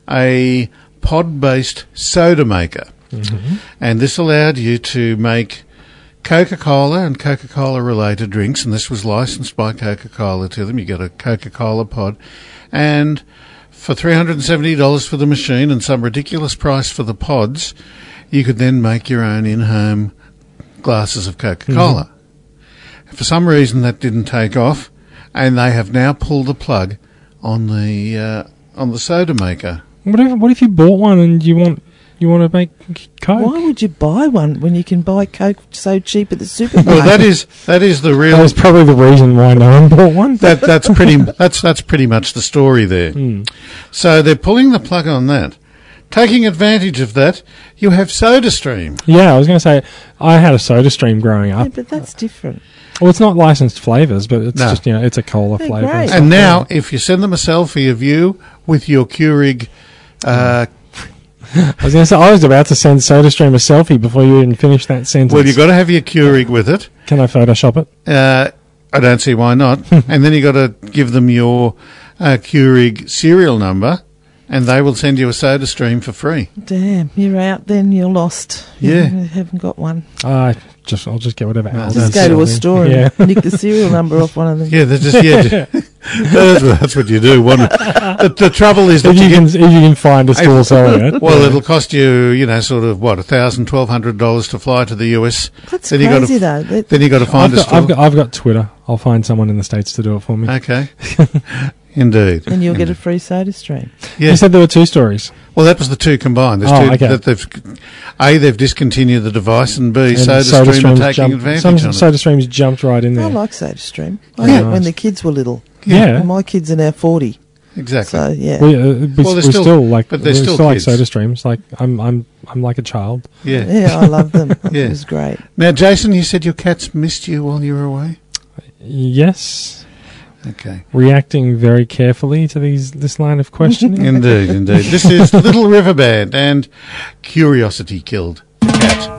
Speaker 1: a pod-based soda maker.
Speaker 2: Mm-hmm.
Speaker 1: And this allowed you to make Coca-Cola and Coca-Cola related drinks, and this was licensed by Coca-Cola to them. You get a Coca-Cola pod, and for three hundred seventy dollars for the machine and some ridiculous price for the pods, you could then make your own in-home glasses of Coca-Cola. Mm-hmm. For some reason that didn't take off, and they have now pulled the plug on the uh, on the soda maker.
Speaker 2: What if, what if you bought one and you want you want to make Coke?
Speaker 3: Why would you buy one when you can buy Coke so cheap at the supermarket?
Speaker 1: Well, that is that is the real.
Speaker 2: That was probably the reason why no one bought one.
Speaker 1: That that's pretty that's that's pretty much the story there.
Speaker 2: Mm.
Speaker 1: So they're pulling the plug on that. Taking advantage of that, you have SodaStream.
Speaker 2: Yeah, I was going to say I had a SodaStream growing
Speaker 3: Yeah,
Speaker 2: up.
Speaker 3: but that's different.
Speaker 2: Well, it's not licensed flavours, but it's
Speaker 1: No.
Speaker 2: just, you know, it's a cola
Speaker 3: They're
Speaker 2: flavour.
Speaker 3: great.
Speaker 2: stuff.
Speaker 1: And now, if you send them a selfie of you with your Keurig, uh,
Speaker 2: I was going to say I was about to send SodaStream a selfie before you even finished that sentence.
Speaker 1: well, you've got to have your Keurig with it.
Speaker 2: Can I Photoshop it?
Speaker 1: Uh, I don't see why not. And then you've got to give them your uh, Keurig serial number, and they will send you a SodaStream for free.
Speaker 3: Damn, you're out then, you're lost.
Speaker 1: Yeah.
Speaker 3: You haven't got one.
Speaker 2: I just I'll just get whatever.
Speaker 1: No,
Speaker 2: Al
Speaker 3: Just
Speaker 2: does.
Speaker 3: go to a store and
Speaker 2: Yeah.
Speaker 3: nick the serial number off one of them.
Speaker 1: Yeah, they're just yeah. that's, what, that's what you do. One, the, the trouble is that
Speaker 2: If
Speaker 1: you
Speaker 2: you
Speaker 1: get
Speaker 2: can, if you can find a store selling it.
Speaker 1: well, it'll cost you, you know, sort of what a thousand, twelve hundred dollars to fly to the U S.
Speaker 3: That's
Speaker 1: Then you gotta
Speaker 3: crazy,
Speaker 1: f-
Speaker 3: though. That-
Speaker 1: Then you got to find
Speaker 2: I've
Speaker 1: a
Speaker 2: got,
Speaker 1: store.
Speaker 2: I've got I've got Twitter. I'll find someone in the States to do it for me.
Speaker 1: Okay, indeed.
Speaker 3: and you'll get a free soda stream.
Speaker 1: Yeah.
Speaker 2: You said there were two stories.
Speaker 1: Well, that was the two combined. There's
Speaker 2: Oh,
Speaker 1: two
Speaker 2: okay.
Speaker 1: that they've a they've discontinued the device, and B
Speaker 2: And
Speaker 1: SodaStream are
Speaker 2: SodaStream's
Speaker 1: taking
Speaker 2: jumped,
Speaker 1: advantage
Speaker 2: some
Speaker 1: on it.
Speaker 2: SodaStream's jumped right in there.
Speaker 3: I like soda stream. I
Speaker 2: Yeah.
Speaker 3: had it when
Speaker 2: Nice.
Speaker 3: the kids were little.
Speaker 2: yeah.
Speaker 3: And my kids are now forty.
Speaker 1: Exactly.
Speaker 3: So, yeah.
Speaker 2: We, uh, we,
Speaker 1: Well,
Speaker 2: we're
Speaker 1: they're
Speaker 2: still,
Speaker 1: still-
Speaker 2: like,
Speaker 1: but they're
Speaker 2: we're
Speaker 1: still
Speaker 2: still like
Speaker 1: kids.
Speaker 2: Soda Streams. Like I'm, I'm, I'm like a child.
Speaker 1: yeah.
Speaker 3: yeah, I love them.
Speaker 1: Yeah.
Speaker 3: It was great.
Speaker 1: Now, Jason, you said your cats missed you while you were away.
Speaker 2: Yes,
Speaker 1: Okay.
Speaker 2: reacting very carefully to these this line of questioning.
Speaker 1: Indeed, indeed. This is Little River Band and Curiosity Killed Cat.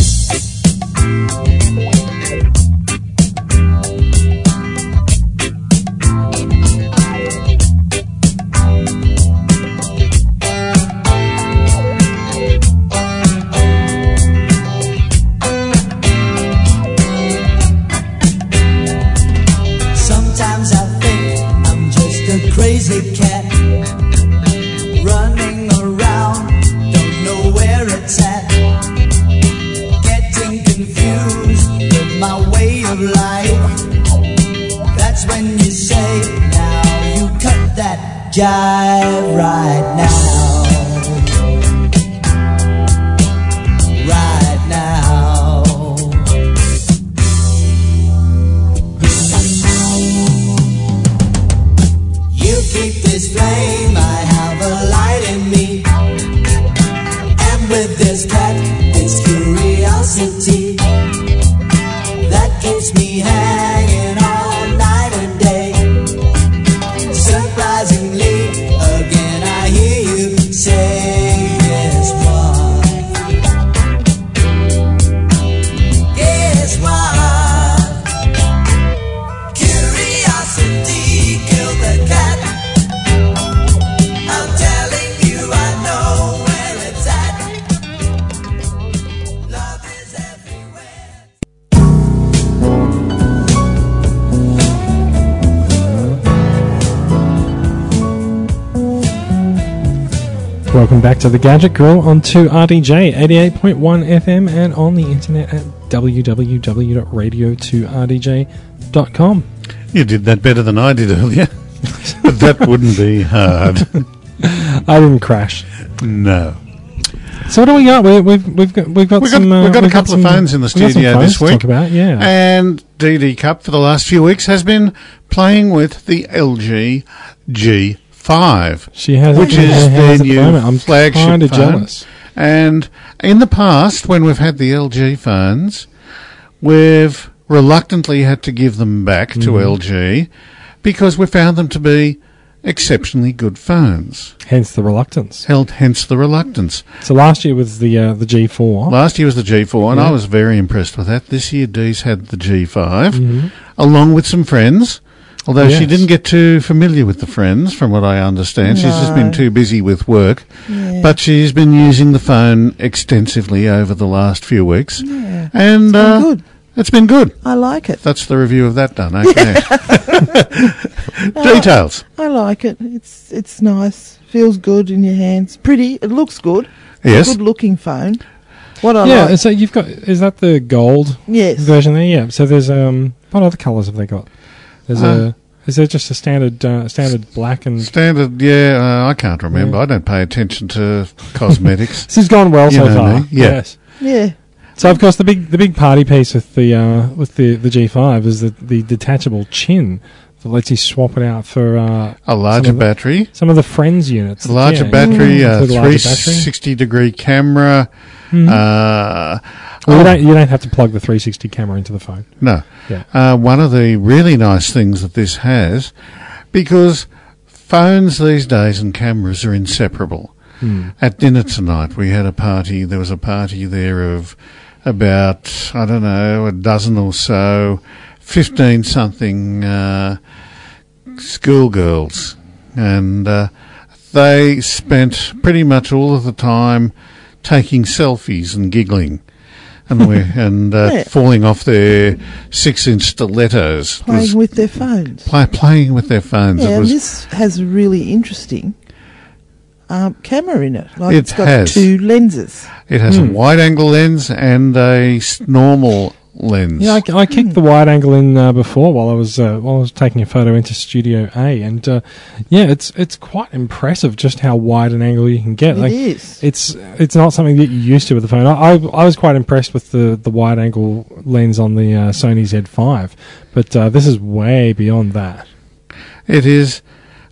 Speaker 4: Sometimes I think I'm just a crazy cat running around, don't know where it's at, getting confused with my way of life. That's when you say, now you cut that jive right now. Right now. You keep this flame, I have a light in me. And with this cat, this curiosity that keeps me hanging all night and day. Surprisingly,
Speaker 2: Welcome back to the Gadget Grill on two R D J eighty-eight point one F M and on the internet at w w w dot radio two r d j dot com.
Speaker 1: You did that better than I did earlier. But that wouldn't be hard.
Speaker 2: I didn't crash.
Speaker 1: No.
Speaker 2: So what do we got? We, we've we've got we've got
Speaker 1: We've got,
Speaker 2: some. Uh,
Speaker 1: we've got a
Speaker 2: we've
Speaker 1: couple
Speaker 2: some,
Speaker 1: of phones in the
Speaker 2: we've got some
Speaker 1: studio
Speaker 2: phones
Speaker 1: this
Speaker 2: to
Speaker 1: week.
Speaker 2: talk about, yeah.
Speaker 1: And D D Cup for the last few weeks has been playing with the L G G five.
Speaker 2: She has
Speaker 1: which
Speaker 2: it in
Speaker 1: is
Speaker 2: her
Speaker 1: their
Speaker 2: hands at the
Speaker 1: new
Speaker 2: moment. I'm
Speaker 1: flagship
Speaker 2: kind of
Speaker 1: phone.
Speaker 2: jealous.
Speaker 1: And in the past, when we've had the L G phones, we've reluctantly had to give them back to
Speaker 2: Mhm.
Speaker 1: L G because we found them to be exceptionally good phones.
Speaker 2: Hence the reluctance.
Speaker 1: Held, hence the reluctance.
Speaker 2: So last year was the uh, the G four.
Speaker 1: Last year was the G four, and
Speaker 2: Yeah.
Speaker 1: I was very impressed with that. This year, Dee's had the G five,
Speaker 2: Mhm.
Speaker 1: along with some friends. Although she
Speaker 2: Yes.
Speaker 1: didn't get too familiar with the friends, from what I understand. She's just been
Speaker 3: No.
Speaker 1: too busy with work.
Speaker 3: Yeah.
Speaker 1: But she's been using the phone extensively over the last few weeks.
Speaker 3: yeah.
Speaker 1: And
Speaker 3: It's been
Speaker 1: uh,
Speaker 3: good.
Speaker 1: it's been good.
Speaker 3: I like it.
Speaker 1: That's the review of that done. Okay. Details.
Speaker 3: I like it. It's it's nice. Feels good in your hands. Pretty. It looks good.
Speaker 1: Yes.
Speaker 3: Good looking phone. What I
Speaker 2: Yeah,
Speaker 3: like.
Speaker 2: so you've got, is that the gold
Speaker 3: Yes.
Speaker 2: version there? Yeah. So there's, um, what other colours have they got? There's
Speaker 1: Uh,
Speaker 2: a, is there just a standard, uh, standard black and,
Speaker 1: Standard, yeah, uh, I can't remember.
Speaker 2: Yeah.
Speaker 1: I don't pay attention to cosmetics.
Speaker 2: this has gone well
Speaker 1: You
Speaker 2: so
Speaker 1: know
Speaker 2: far.
Speaker 1: me, yeah.
Speaker 2: Yes.
Speaker 3: Yeah.
Speaker 2: So of course the big, the big party piece with the, uh, with the, the G five is the, the detachable chin that lets you swap it out for, uh,
Speaker 1: A larger
Speaker 2: some of the-
Speaker 1: battery.
Speaker 2: some of the Friends units.
Speaker 1: A larger
Speaker 2: Yeah,
Speaker 1: battery, a
Speaker 2: include a larger
Speaker 1: three
Speaker 2: battery.
Speaker 1: sixty degree camera.
Speaker 2: Mhm.
Speaker 1: Uh,
Speaker 2: Well, you
Speaker 1: oh,
Speaker 2: don't, you don't have to plug the three sixty camera into the phone.
Speaker 1: no.
Speaker 2: Yeah.
Speaker 1: Uh, one of the really nice things that this has, because phones these days and cameras are inseparable.
Speaker 2: Hmm.
Speaker 1: At dinner tonight, we had a party. There was a party there of about, I don't know, a dozen or so, fifteen-something uh, schoolgirls. And uh, they spent pretty much all of the time taking selfies and giggling. And we and uh,
Speaker 3: Yeah.
Speaker 1: falling off their six-inch stilettos. It
Speaker 3: Playing
Speaker 1: was
Speaker 3: with their phones.
Speaker 1: play, playing with their phones.
Speaker 3: Yeah,
Speaker 1: it
Speaker 3: and
Speaker 1: was
Speaker 3: this has a really interesting um, camera in it. Like
Speaker 1: It
Speaker 3: it's got
Speaker 1: has.
Speaker 3: two lenses.
Speaker 1: It has
Speaker 2: Hmm.
Speaker 1: a wide-angle lens and a s- normal lens.
Speaker 2: Yeah, I, I kicked the wide angle in uh, before while I was uh, while I was taking a photo into Studio A, and uh, yeah, it's it's quite impressive just how wide an angle you can get.
Speaker 3: It
Speaker 2: like
Speaker 3: is.
Speaker 2: it's it's not something that you're used to with the phone. I I, I was quite impressed with the, the wide angle lens on the uh, Sony Z five, but uh, this is way beyond that.
Speaker 1: It is.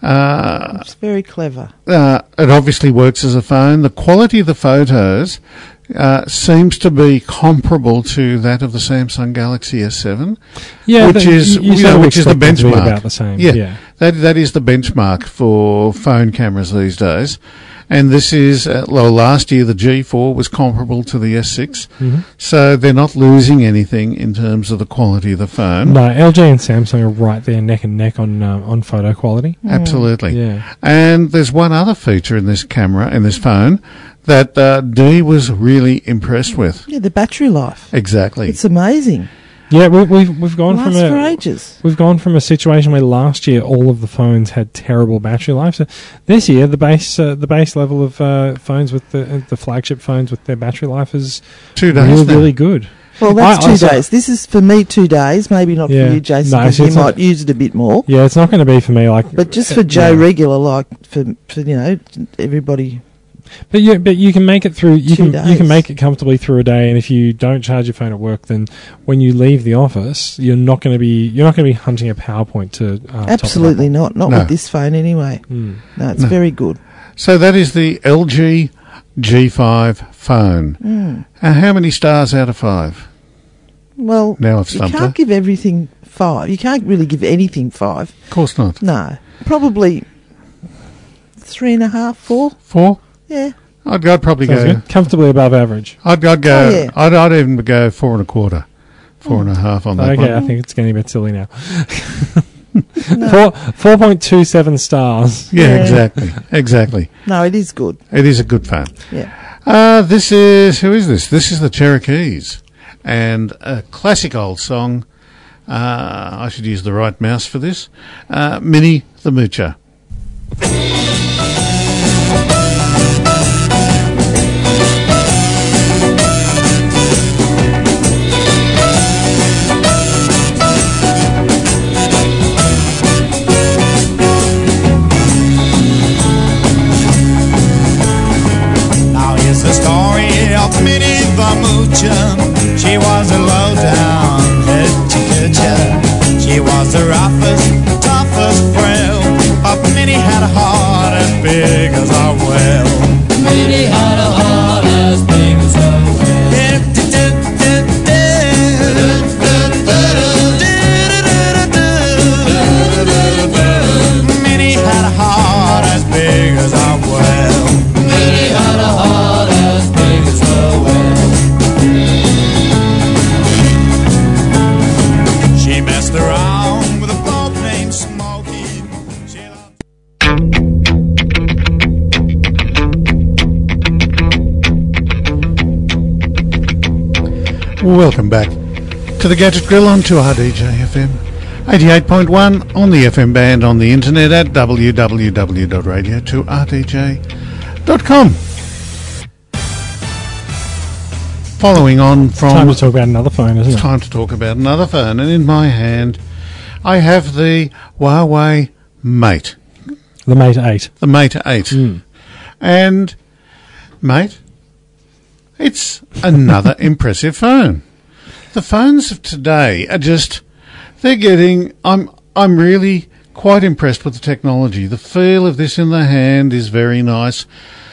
Speaker 1: Uh,
Speaker 3: It's very clever.
Speaker 1: uh, it obviously works as a phone. The quality of the photos uh, seems to be comparable to that of the Samsung Galaxy S seven.
Speaker 2: Yeah,
Speaker 1: Which
Speaker 2: the-
Speaker 1: is-
Speaker 2: you, you
Speaker 1: you
Speaker 2: sort
Speaker 1: know,
Speaker 2: of
Speaker 1: which is the
Speaker 2: expect it to be
Speaker 1: benchmark.
Speaker 2: about the same.
Speaker 1: Yeah.
Speaker 2: yeah.
Speaker 1: That that is the benchmark for phone cameras these days. And this is, uh, well, last year the G four was comparable to the S six.
Speaker 2: Mhm.
Speaker 1: So they're not losing anything in terms of the quality of the phone.
Speaker 2: No, L G and Samsung are right there, neck and neck on uh, on photo quality.
Speaker 1: Absolutely.
Speaker 2: Yeah.
Speaker 1: And there's one other feature in this camera, in this phone, that uh, Dee was really impressed with.
Speaker 3: Yeah, the battery life.
Speaker 1: Exactly.
Speaker 3: It's amazing.
Speaker 2: Yeah, we, we've we've gone
Speaker 3: Lasts
Speaker 2: from
Speaker 3: for
Speaker 2: a
Speaker 3: ages.
Speaker 2: we've gone from a situation where last year all of the phones had terrible battery life. So this year, the base uh, the base level of uh, phones with the uh, the flagship phones with their battery life is
Speaker 1: Two days
Speaker 2: really
Speaker 1: now.
Speaker 2: really good.
Speaker 3: Well, that's
Speaker 2: I- I
Speaker 3: two
Speaker 2: saw-
Speaker 3: days. This is for me two days. Maybe not
Speaker 2: Yeah.
Speaker 3: for you, Jason,
Speaker 2: No,
Speaker 3: because
Speaker 2: see,
Speaker 3: you
Speaker 2: it's not-
Speaker 3: might use it a bit more.
Speaker 2: Yeah, it's not going to be for me like.
Speaker 3: But just for
Speaker 2: uh,
Speaker 3: Joe
Speaker 2: yeah.
Speaker 3: regular, like for, for you know everybody.
Speaker 2: But you but you can make it through. You
Speaker 3: Two
Speaker 2: can you can
Speaker 3: days.
Speaker 2: make it comfortably through a day. And if you don't charge your phone at work, then when you leave the office, you're not going to be you're not going to be hunting a PowerPoint to uh, top it up.
Speaker 3: Absolutely not. Not
Speaker 1: No.
Speaker 3: with this phone anyway.
Speaker 2: Hmm.
Speaker 3: No, it's
Speaker 1: No.
Speaker 3: very good.
Speaker 1: So that is the L G G five phone.
Speaker 3: Mm.
Speaker 1: Uh, how many stars out of five?
Speaker 3: Well,
Speaker 1: Now I've
Speaker 3: you
Speaker 1: stumped
Speaker 3: can't
Speaker 1: her.
Speaker 3: give everything five. You can't really give anything five.
Speaker 1: Of course not.
Speaker 3: No, probably three and a half, four.
Speaker 1: Four?
Speaker 3: Yeah.
Speaker 1: I'd, I'd probably
Speaker 2: Sounds
Speaker 1: go.
Speaker 2: good. Comfortably above average.
Speaker 1: I'd, I'd go.
Speaker 3: Oh, yeah.
Speaker 1: I'd, I'd even go four and a quarter, four and a half on that
Speaker 2: Okay,
Speaker 1: one.
Speaker 2: I think it's getting a bit silly now.
Speaker 3: No,
Speaker 2: Four four point two seven stars.
Speaker 1: Yeah,
Speaker 3: Yeah.
Speaker 1: exactly, exactly.
Speaker 3: no, it is good.
Speaker 1: It is a good phone.
Speaker 3: Yeah.
Speaker 1: Uh, this is who is this? This is the Cherokees, and a classic old song. Uh, I should use the right mouse for this. Uh, Minnie the Moocher.
Speaker 5: the story of Minnie the Moocher. She was a low-down hoochie-coocher. She was the roughest, toughest frail, but Minnie had a heart as big as a whale. Minnie had a heart as big as a whale. Minnie had a heart as big as a whale. Minnie had a heart as big as a whale. She messed around with a bloke named Smokey. She loved
Speaker 1: Welcome back to the Gadget Grill on two R D J F M. eighty-eight point one on the F M band, on the internet at w w w dot radio two r d j dot com. Following on from...
Speaker 2: Time to talk about another phone, isn't
Speaker 1: It's
Speaker 2: it?
Speaker 1: time to talk about another phone, and in my hand I have the Huawei Mate,
Speaker 2: The Mate eight.
Speaker 1: the Mate eight.
Speaker 2: Mm.
Speaker 1: And, mate, it's another impressive phone. The phones of today are just... They're getting... I'm I'm really quite impressed with the technology. The feel of this in the hand is very nice.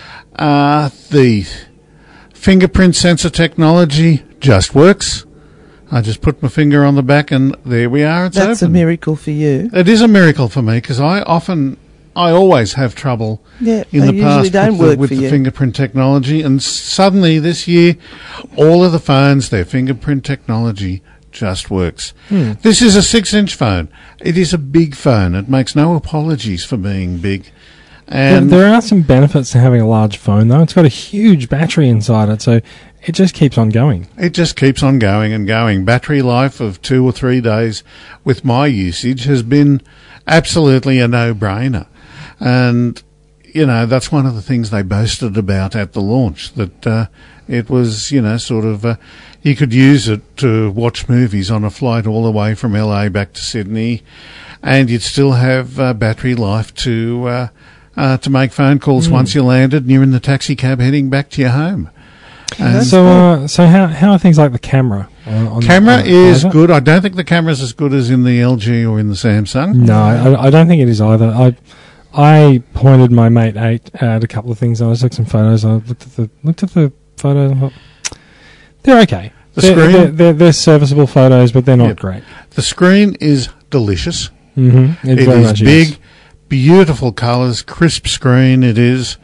Speaker 1: Uh, the fingerprint sensor technology just works. I just put my finger on the back and there we are. It's
Speaker 3: That's
Speaker 1: open.
Speaker 3: a miracle for you.
Speaker 1: It is a miracle for me because I often... I always have trouble
Speaker 3: Yeah,
Speaker 1: in
Speaker 3: they
Speaker 1: the
Speaker 3: usually
Speaker 1: past
Speaker 3: don't
Speaker 1: with,
Speaker 3: work
Speaker 1: the, with
Speaker 3: for
Speaker 1: the
Speaker 3: you.
Speaker 1: fingerprint technology, and suddenly this year, all of the phones, their fingerprint technology just works.
Speaker 2: Hmm.
Speaker 1: This is a six-inch phone. It is a big phone. It makes no apologies for being big.
Speaker 2: There,
Speaker 1: And
Speaker 2: there are some benefits to having a large phone, though. It's got a huge battery inside it, so it just keeps on going.
Speaker 1: it just keeps on going and going. Battery life of two or three days with my usage has been absolutely a no-brainer. And, you know, that's one of the things they boasted about at the launch, that uh, it was, you know, sort of, uh, you could use it to watch movies on a flight all the way from L A back to Sydney, and you'd still have uh, battery life to uh, uh, to make phone calls
Speaker 2: Mm.
Speaker 1: once you landed and you're in the taxi cab heading back to your home. And
Speaker 2: So, uh, so how how are things like the camera? On, on
Speaker 1: camera
Speaker 2: on-
Speaker 1: is
Speaker 2: either?
Speaker 1: good. I don't think the camera's as good as in the L G or in the Samsung.
Speaker 2: No, I, I don't think it is either. I I pointed my Mate eight at a couple of things. I took some photos. I looked at the looked at the photos. And thought, they're okay.
Speaker 1: The
Speaker 2: they're,
Speaker 1: screen?
Speaker 2: they're, they're, they're serviceable photos, but they're not
Speaker 1: Yep.
Speaker 2: great.
Speaker 1: The screen is delicious.
Speaker 2: Mm-hmm.
Speaker 1: It is big, beautiful colours, crisp screen. It is.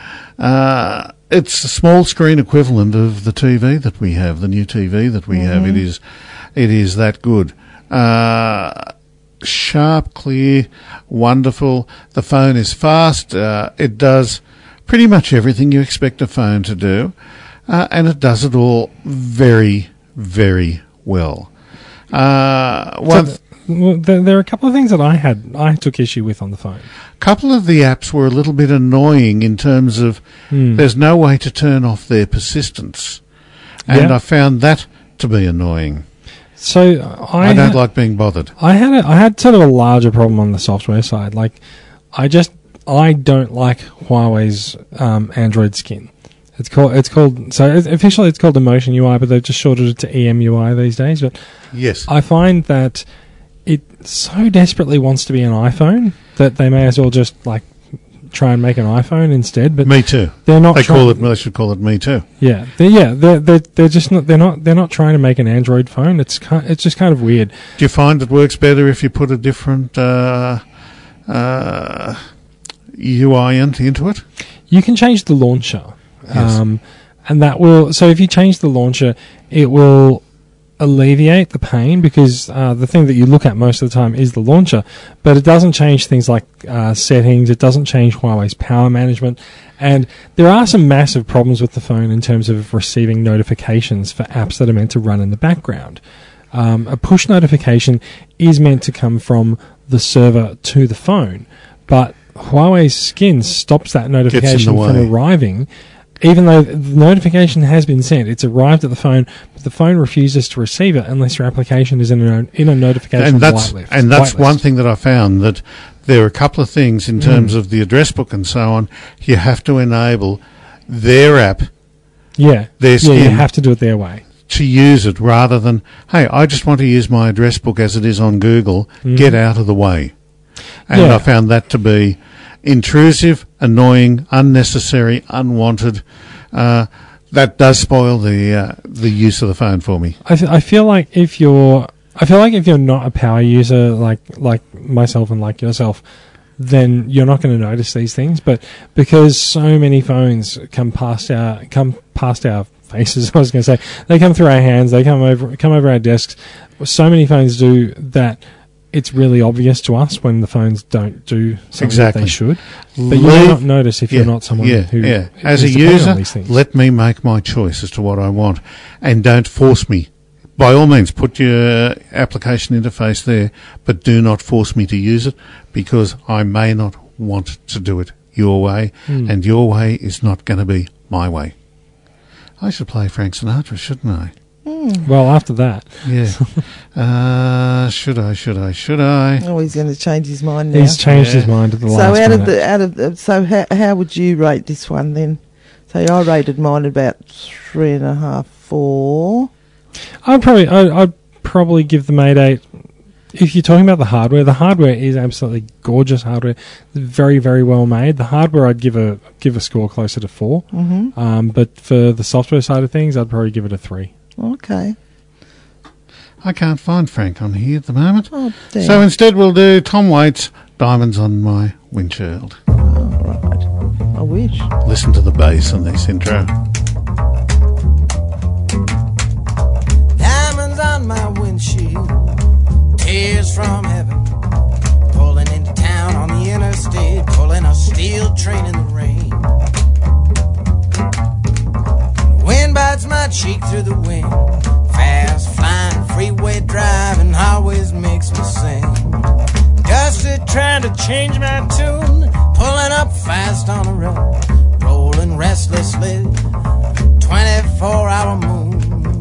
Speaker 1: Uh, it's a small screen equivalent of the T V that we have, the new T V that we have. It is, it is that good. Uh, sharp, clear, wonderful. The phone is fast. Uh, it does pretty much everything you expect a phone to do, uh, and it does it all very, very well. Uh, one.
Speaker 2: So, well, there, there are a couple of things that I had I took issue with on the phone.
Speaker 1: Couple of the apps were a little bit annoying in terms of
Speaker 2: Hmm.
Speaker 1: there's no way to turn off their persistence, and
Speaker 2: Yeah.
Speaker 1: I found that to be annoying.
Speaker 2: So I,
Speaker 1: I, don't
Speaker 2: had,
Speaker 1: like being bothered.
Speaker 2: I had a, I had sort of a larger problem on the software side. Like, I just I don't like Huawei's um, Android skin. It's called it's called so it's, officially it's called Emotion U I, but they've just shortened it to E M U I these days. But
Speaker 1: Yes,
Speaker 2: I find that it so desperately wants to be an iPhone that they may as well just like try and make an iPhone instead. But
Speaker 1: me too.
Speaker 2: they're not.
Speaker 1: They
Speaker 2: try-
Speaker 1: call it. They should call it me too.
Speaker 2: Yeah, they're, yeah, they're, they're they're just not they're not they're not trying to make an Android phone. It's kind it's just kind of weird.
Speaker 1: Do you find it works better if you put a different uh, uh, U I into into it?
Speaker 2: You can change the launcher,
Speaker 1: Yes.
Speaker 2: um, and that will. So if you change the launcher, it will alleviate the pain because uh, the thing that you look at most of the time is the launcher, but it doesn't change things like uh, settings. It doesn't change Huawei's power management, and there are some massive problems with the phone in terms of receiving notifications for apps that are meant to run in the background. Um, a push notification is meant to come from the server to the phone, but Huawei's skin stops that notification
Speaker 1: way.
Speaker 2: from arriving, even though the notification has been sent. It's arrived at the phone, but the phone refuses to receive it unless your application is in a, in a notification
Speaker 1: And that's
Speaker 2: whitelist.
Speaker 1: and that's
Speaker 2: whitelist.
Speaker 1: one thing that I found, that there are a couple of things in terms
Speaker 2: Mm.
Speaker 1: of the address book and so on. You have to enable their app
Speaker 2: Yeah.
Speaker 1: their
Speaker 2: Yeah,
Speaker 1: skin
Speaker 2: you have to do it their way.
Speaker 1: to use it rather than, hey, I just want to use my address book as it is on Google.
Speaker 2: Mhm.
Speaker 1: Get out of the way. And
Speaker 2: Yeah.
Speaker 1: I found that to be intrusive, annoying, unnecessary, unwanted. Uh, that does spoil the uh, the use of the phone for me.
Speaker 2: I, f- I feel like if you're, I feel like if you're not a power user like like myself and like yourself, then you're not going to notice these things. But because so many phones come past our come past our faces, I was going to say they come through our hands, they come over come over our desks. So many phones do that. It's really obvious to us when the phones don't do something
Speaker 1: Exactly.
Speaker 2: that they should. But you
Speaker 1: Leave-
Speaker 2: may not notice if
Speaker 1: yeah,
Speaker 2: you're not someone
Speaker 1: yeah,
Speaker 2: who
Speaker 1: yeah. As a
Speaker 2: is dependent on
Speaker 1: user,
Speaker 2: these things.
Speaker 1: let me make my choice as to what I want, and don't force me. By all means, put your application interface there, but do not force me to use it, because I may not want to do it your way,
Speaker 2: Mm.
Speaker 1: and your way is not going to be my way. I should play Frank Sinatra, shouldn't I?
Speaker 2: Well, after that,
Speaker 1: Yeah. uh, should I? Should I? Should I?
Speaker 3: Oh, he's going to change his mind now.
Speaker 2: he's changed
Speaker 1: Yeah.
Speaker 2: his mind at the
Speaker 3: So
Speaker 2: last
Speaker 3: out
Speaker 2: minute.
Speaker 3: of the out of the, so how how would you rate this one then? So I rated mine about three and a half, four.
Speaker 2: I'd probably I'd, I'd probably give the Mate eight. If you're talking about the hardware, the hardware is absolutely gorgeous hardware, very very well made. The hardware I'd give a give a score closer to four,
Speaker 3: Mm-hmm.
Speaker 2: um, but for the software side of things, I'd probably give it a three.
Speaker 3: Okay.
Speaker 1: I can't find Frank on here at the moment.
Speaker 3: Oh, damn.
Speaker 1: So instead we'll do Tom Waits' Diamonds on My Windshield.
Speaker 3: All right. I wish.
Speaker 1: Listen to the bass on this intro.
Speaker 6: Diamonds on my windshield, tears from heaven, pulling into town on the interstate, pulling a steel train in the rain. Wind bites my cheek through the wind, fast flying, freeway driving always makes me sing. Gusty trying to change my tune, pulling up fast on the road, rolling restlessly, twenty-four hour moon.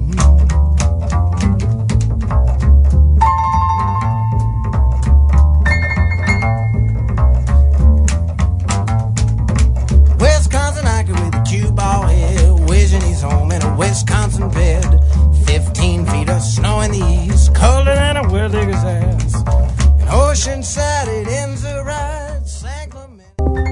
Speaker 6: Wisconsin hiker with a cue ball head, wishing he's home in a Wisconsin bed. Fifteen feet of snow in the east, colder than a well digger's ass. And Oceanside it ends the ride, San Clemente.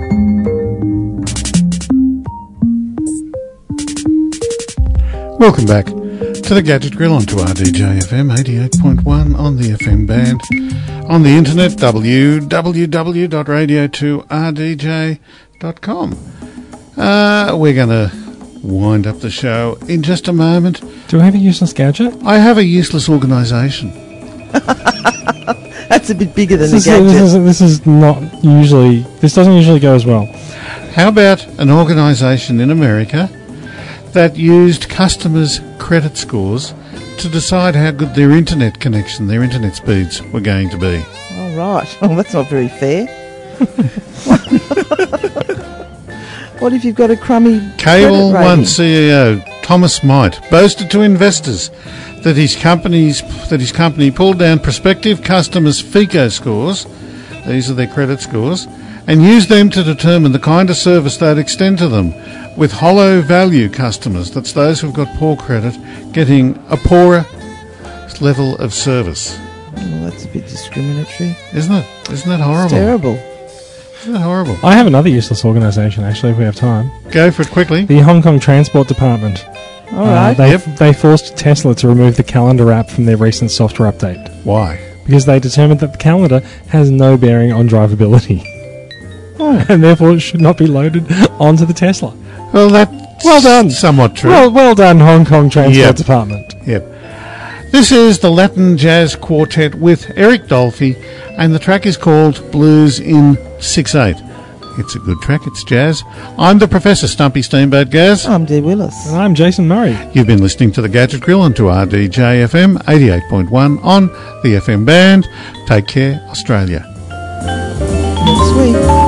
Speaker 1: Welcome back to the Gadget Grill on to R D J F M eighty-eight point one on the F M band. On the internet, w w w dot radio two r d j dot com. Uh, we're going to wind up the show in just a moment.
Speaker 2: Do we have a useless gadget?
Speaker 1: I have a useless organisation.
Speaker 3: That's a bit bigger than
Speaker 2: This
Speaker 3: a
Speaker 2: is,
Speaker 3: gadget.
Speaker 2: this, is, this is not usually. This doesn't usually go as well.
Speaker 1: How about an organisation in America that used customers' credit scores to decide how good their internet connection, their internet speeds were going to be?
Speaker 3: All right. Oh, that's not very fair. What if you've got a crummy
Speaker 1: Cable
Speaker 3: credit
Speaker 1: One
Speaker 3: rating?
Speaker 1: C E O Thomas Might boasted to investors that his company's that his company pulled down prospective customers' FICO scores, these are their credit scores, and used them to determine the kind of service they'd extend to them, with hollow value customers, that's those who've got poor credit, getting a poorer level of service.
Speaker 3: Oh, that's a bit discriminatory.
Speaker 1: Isn't it? Isn't that horrible?
Speaker 3: It's terrible.
Speaker 1: Isn't that horrible?
Speaker 2: I have another useless organisation, actually, if we have time.
Speaker 1: Go for it quickly.
Speaker 2: The Hong Kong Transport Department.
Speaker 3: All
Speaker 2: Uh,
Speaker 3: right.
Speaker 2: they,
Speaker 1: Yep.
Speaker 2: they forced Tesla to remove the calendar app from their recent software update
Speaker 1: Why?
Speaker 2: because they determined that the calendar has no bearing on drivability.
Speaker 3: Oh.
Speaker 2: And therefore it should not be loaded onto the Tesla.
Speaker 1: Well, that's
Speaker 2: Well done.
Speaker 1: somewhat true.
Speaker 2: Well, well done, Hong Kong Transport
Speaker 1: Yep.
Speaker 2: Department.
Speaker 1: Yep. This is the Latin Jazz Quartet with Eric Dolphy, and the track is called Blues in six eight. It's a good track, it's jazz. I'm the Professor Stumpy Steamboat Gaz.
Speaker 3: I'm Dee Willis.
Speaker 2: And I'm Jason Murray.
Speaker 1: You've been listening to the Gadget Grill on to R D J F M eighty-eight point one on the F M band. Take care, Australia.
Speaker 3: Next week.